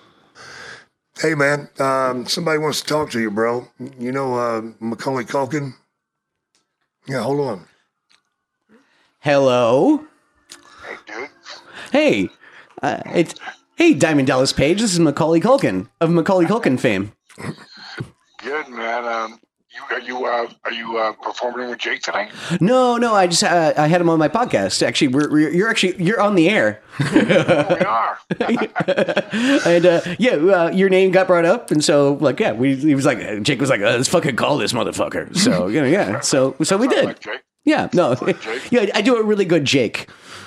Hey, man, somebody wants to talk to you, bro. You know Macaulay Culkin? Yeah, hold on. Hello. Hey, dude. Hey, hey, Diamond Dallas Page. This is Macaulay Culkin of Macaulay Culkin fame. Good, man. Are you performing with Jake tonight? No, I just I had him on my podcast. Actually, you're on the air, We are. and your name got brought up, and so like he was like Jake was like let's fucking call this motherfucker. So so we did. Like Jake. Yeah, no, Jake? yeah, I do a really good Jake.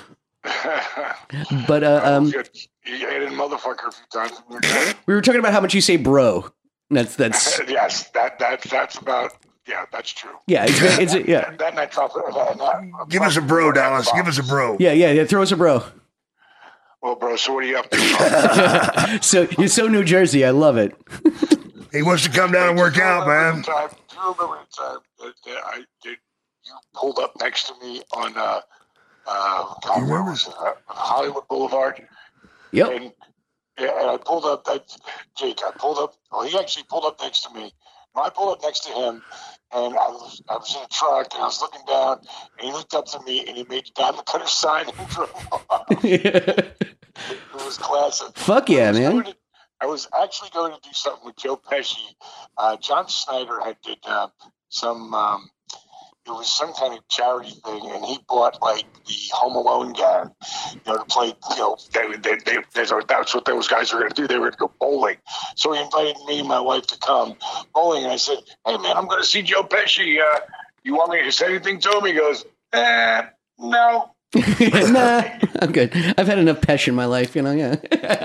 But You ate a motherfucker a few times. we were talking about how much you say bro. That's Yes, that's about. Yeah, that's true. yeah, it's yeah. That night's off. Give us a bro, Dallas. Give us a bro. Yeah. Throw us a bro. Well, bro, so what are you up to? So you're so New Jersey. I love it. He wants to come down and work out, man. Do you remember the time that you pulled up next to me on where was it? Hollywood Boulevard? Yep. And I pulled up. Jake, I pulled up. Well, he actually pulled up next to me. I pulled up next to him, and I was in a truck, and I was looking down, and he looked up to me, and he made the diamond cutter sign and drove off. It was classic. Fuck yeah, man. I was actually going to do something with Joe Pesci. John Snyder had did some. It was some kind of charity thing, and he bought like the Home Alone gang, to play. That's what those guys were going to do. They were going to go bowling. So he invited me and my wife to come bowling, and I said, "Hey man, I'm going to see Joe Pesci. You want me to say anything to him?" He goes, "No." Nah, I'm good. I've had enough Pesh in my life, yeah.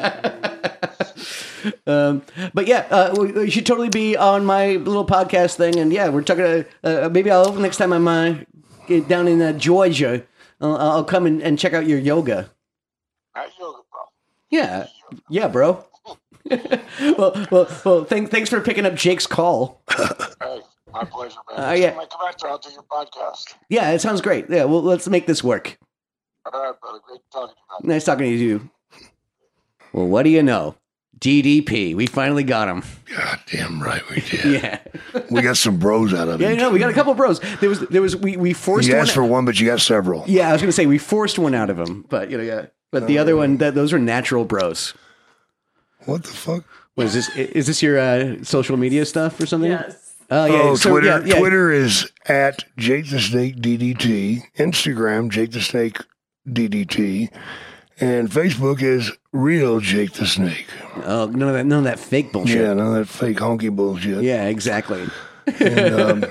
But yeah, we should totally be on my little podcast thing, and yeah, we're talking. Maybe I'll next time I'm get down in Georgia, I'll come and check out your yoga. Not yoga, bro. Yeah, bro. well. Thanks for picking up Jake's call. Hey, my pleasure, man. Yeah. When I come out there, I'll do your podcast. Yeah, it sounds great. Yeah, well, let's make this work. All right, brother. Great talking to you. Nice talking to you. Well, what do you know? DDP. We finally got him. God damn right we did. Yeah. We got some bros out of it. Yeah, we got a couple of bros. There was we forced You one. asked for one, but you got several. Yeah, I was going to say we forced one out of him, but yeah. But the other one, those were natural bros. What the fuck? What is this? Is this your social media stuff or something? Yes. Oh yeah. Oh, So, Twitter. yeah. Twitter is at Jake the Snake DDT. Instagram, Jake the Snake DDT. And Facebook is Real Jake the Snake. Oh, none of that fake bullshit. Yeah, none of that fake honky bullshit. Yeah, exactly. And,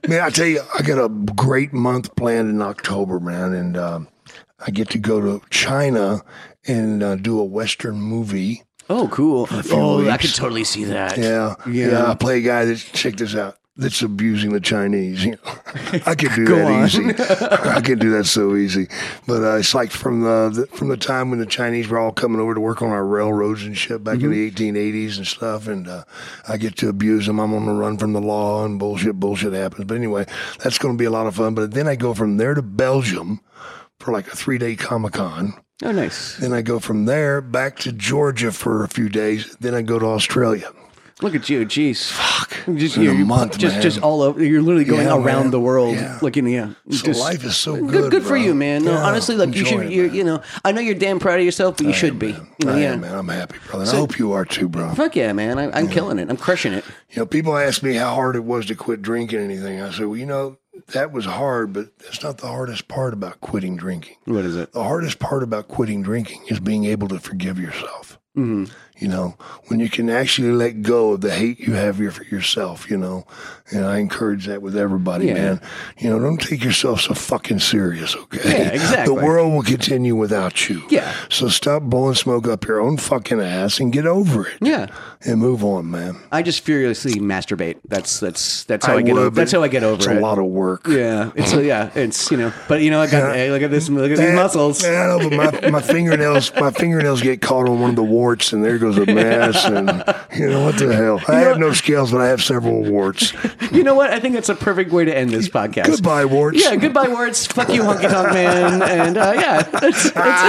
Man, I tell you, I got a great month planned in October, man, and I get to go to China and do a Western movie. Oh, cool. few Oh, I weeks. could totally see that. Yeah. I play a guy that's, check this out, that's abusing the Chinese. You know, I could do Go that on. easy. I could do that so easy. But it's like from the time when the Chinese were all coming over to work on our railroads and shit back in the 1880s and stuff, and I get to abuse them. I'm on the run from the law and bullshit happens. But anyway, that's going to be a lot of fun. But then I go from there to Belgium for like a 3-day Comic-Con. Oh, nice. Then I go from there back to Georgia for a few days. Then I go to Australia. Look at you, jeez. Fuck. Just, In a you're month, man. just all over. You're literally going Yeah, around man. the world, Yeah. looking. Yeah, So just- life is so Good good. for bro. you, man. No, Yeah, honestly, like you should. enjoy it, man. You know, I know you're damn proud of yourself, but you should be. Man. You know, I yeah. am, man. I'm happy, brother. And So- I hope you are too, bro. Fuck yeah, man. I'm killing it. I'm crushing it. You know, people ask me how hard it was to quit drinking anything. I said, well, you know, that was hard, but that's not the hardest part about quitting drinking. What is it? The hardest part about quitting drinking is being able to forgive yourself. Mm-hmm. You know, when you can actually let go of the hate you have for yourself, you know, and I encourage that with everybody, Yeah. man. You know, don't take yourself so fucking serious, okay? Yeah, exactly. The world will continue without you. Yeah. So stop blowing smoke up your own fucking ass and get over it. Yeah. And move on, man. I just furiously masturbate. That's how I I get would, over. but That's how I get over It's it. a lot of work. Yeah, it's you know, but you know, I got Yeah. hey, look at this, look at these muscles. Man, I know, but my fingernails get caught on one of the warts, and there goes a mess. And you know what the hell? I have no scales, but I have several warts. You know what? I think that's a perfect way to end this podcast. Goodbye, warts. Yeah, goodbye, warts. Fuck you, honky tonk man. And yeah, that's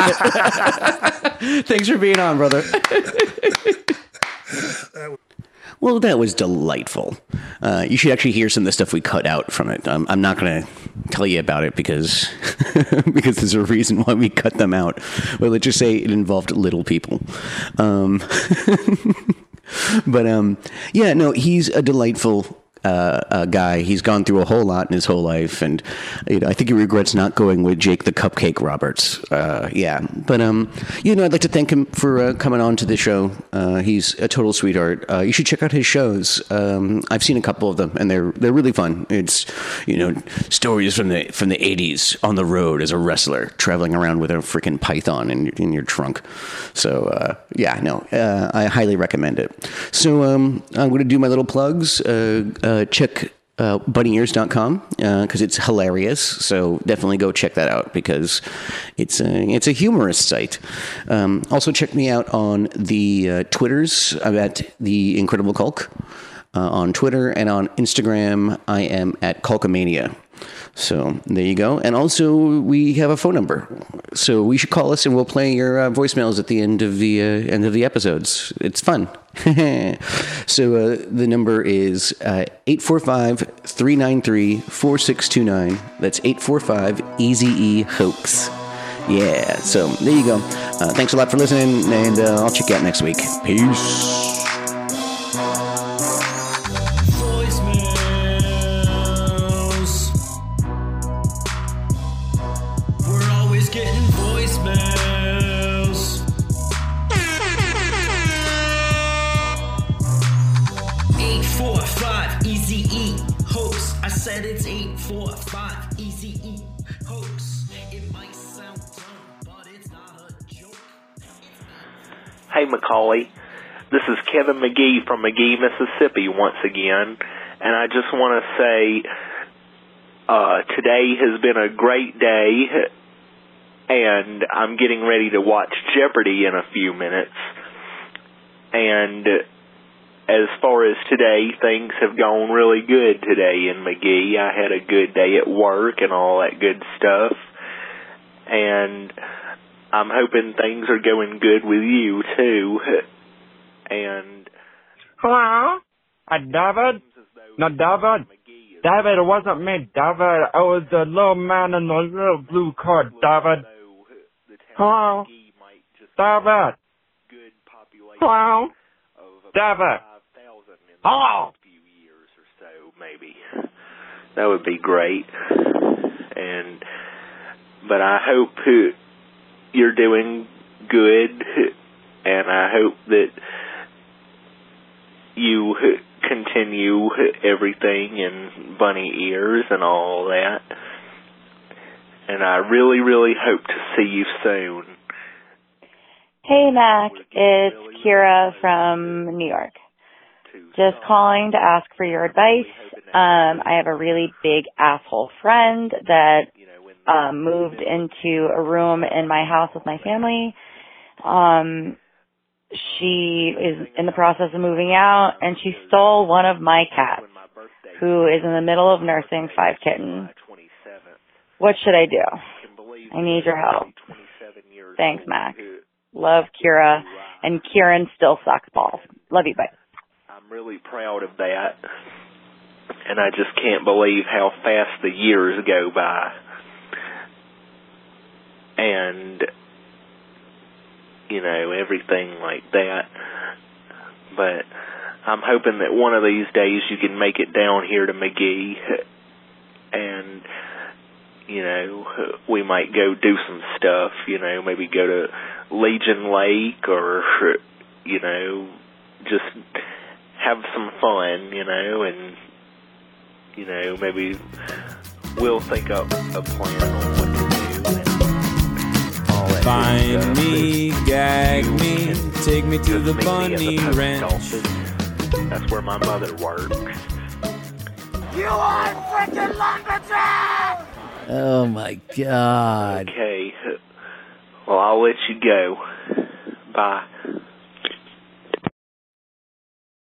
it. Thanks for being on, brother. Well, that was delightful. You should actually hear some of the stuff we cut out from it. I'm not going to tell you about it because because there's a reason why we cut them out. Well, let's just say it involved little people. But yeah, no, he's a delightful guy. He's gone through a whole lot in his whole life, and you know, I think he regrets not going with Jake the Cupcake Roberts. Yeah, but you know, I'd like to thank him for coming on to the show. He's a total sweetheart. You should check out his shows. I've seen a couple of them, and they're really fun. It's, you know, stories from the 80s on the road as a wrestler, traveling around with a freaking python in your trunk. So yeah, no, I highly recommend it. So I'm going to do my little plugs. Check bunnyears.com because it's hilarious. So definitely go check that out because it's a humorous site. Also check me out on the Twitters. I'm at The Incredible Culk on Twitter, and on Instagram I am at Culkamania. So there you go. And also we have a phone number, so we should call us and we'll play your voicemails at the end of the episodes. It's fun. So the number is 845-393-4629. That's 845-EZE-HOAX. Yeah, so there you go. Thanks a lot for listening, and I'll check you out next week. Peace. Voicemails. We're always getting voicemails. 845 EZE hoax. I said it's 845 EZE hoax. It might sound dumb, but it's not a joke. Hey, Macaulay. This is Kevin McGee from McGee, Mississippi once again. And I just want to say today has been a great day, and I'm getting ready to watch Jeopardy in a few minutes. And as far as today, things have gone really good today in McGee. I had a good day at work and all that good stuff. And I'm hoping things are going good with you, too. And Hello? David? No, David. David, it wasn't me, David. It was the little man in the little blue car, David. Hello? David? Hello? David? Hello? few years or so, maybe. That would be great. But I hope you're doing good, and I hope that you continue everything in bunny ears and all that. And I really, really hope to see you soon. Hey, Mac. It's Kira from New York. Just calling to ask for your advice. I have a really big asshole friend that moved into a room in my house with my family. She is in the process of moving out, and she stole one of my cats, who is in the middle of nursing 5 kittens. What should I do? I need your help. Thanks, Mac. Love, Kira. And Kieran still sucks balls. Love you, bye. I'm really proud of that. And I just can't believe how fast the years go by. And, you know, everything like that. But I'm hoping that one of these days you can make it down here to McGee. And, you know, we might go do some stuff, you know, maybe go to Legion Lake or, you know, just have some fun, you know, and, you know, maybe we'll think up a plan on what to do and all that. Find me, gag me, take me to the bunny ranch. That's where my mother works. You are freaking lumberjack! Oh my God. Okay. Well, I'll let you go. Bye.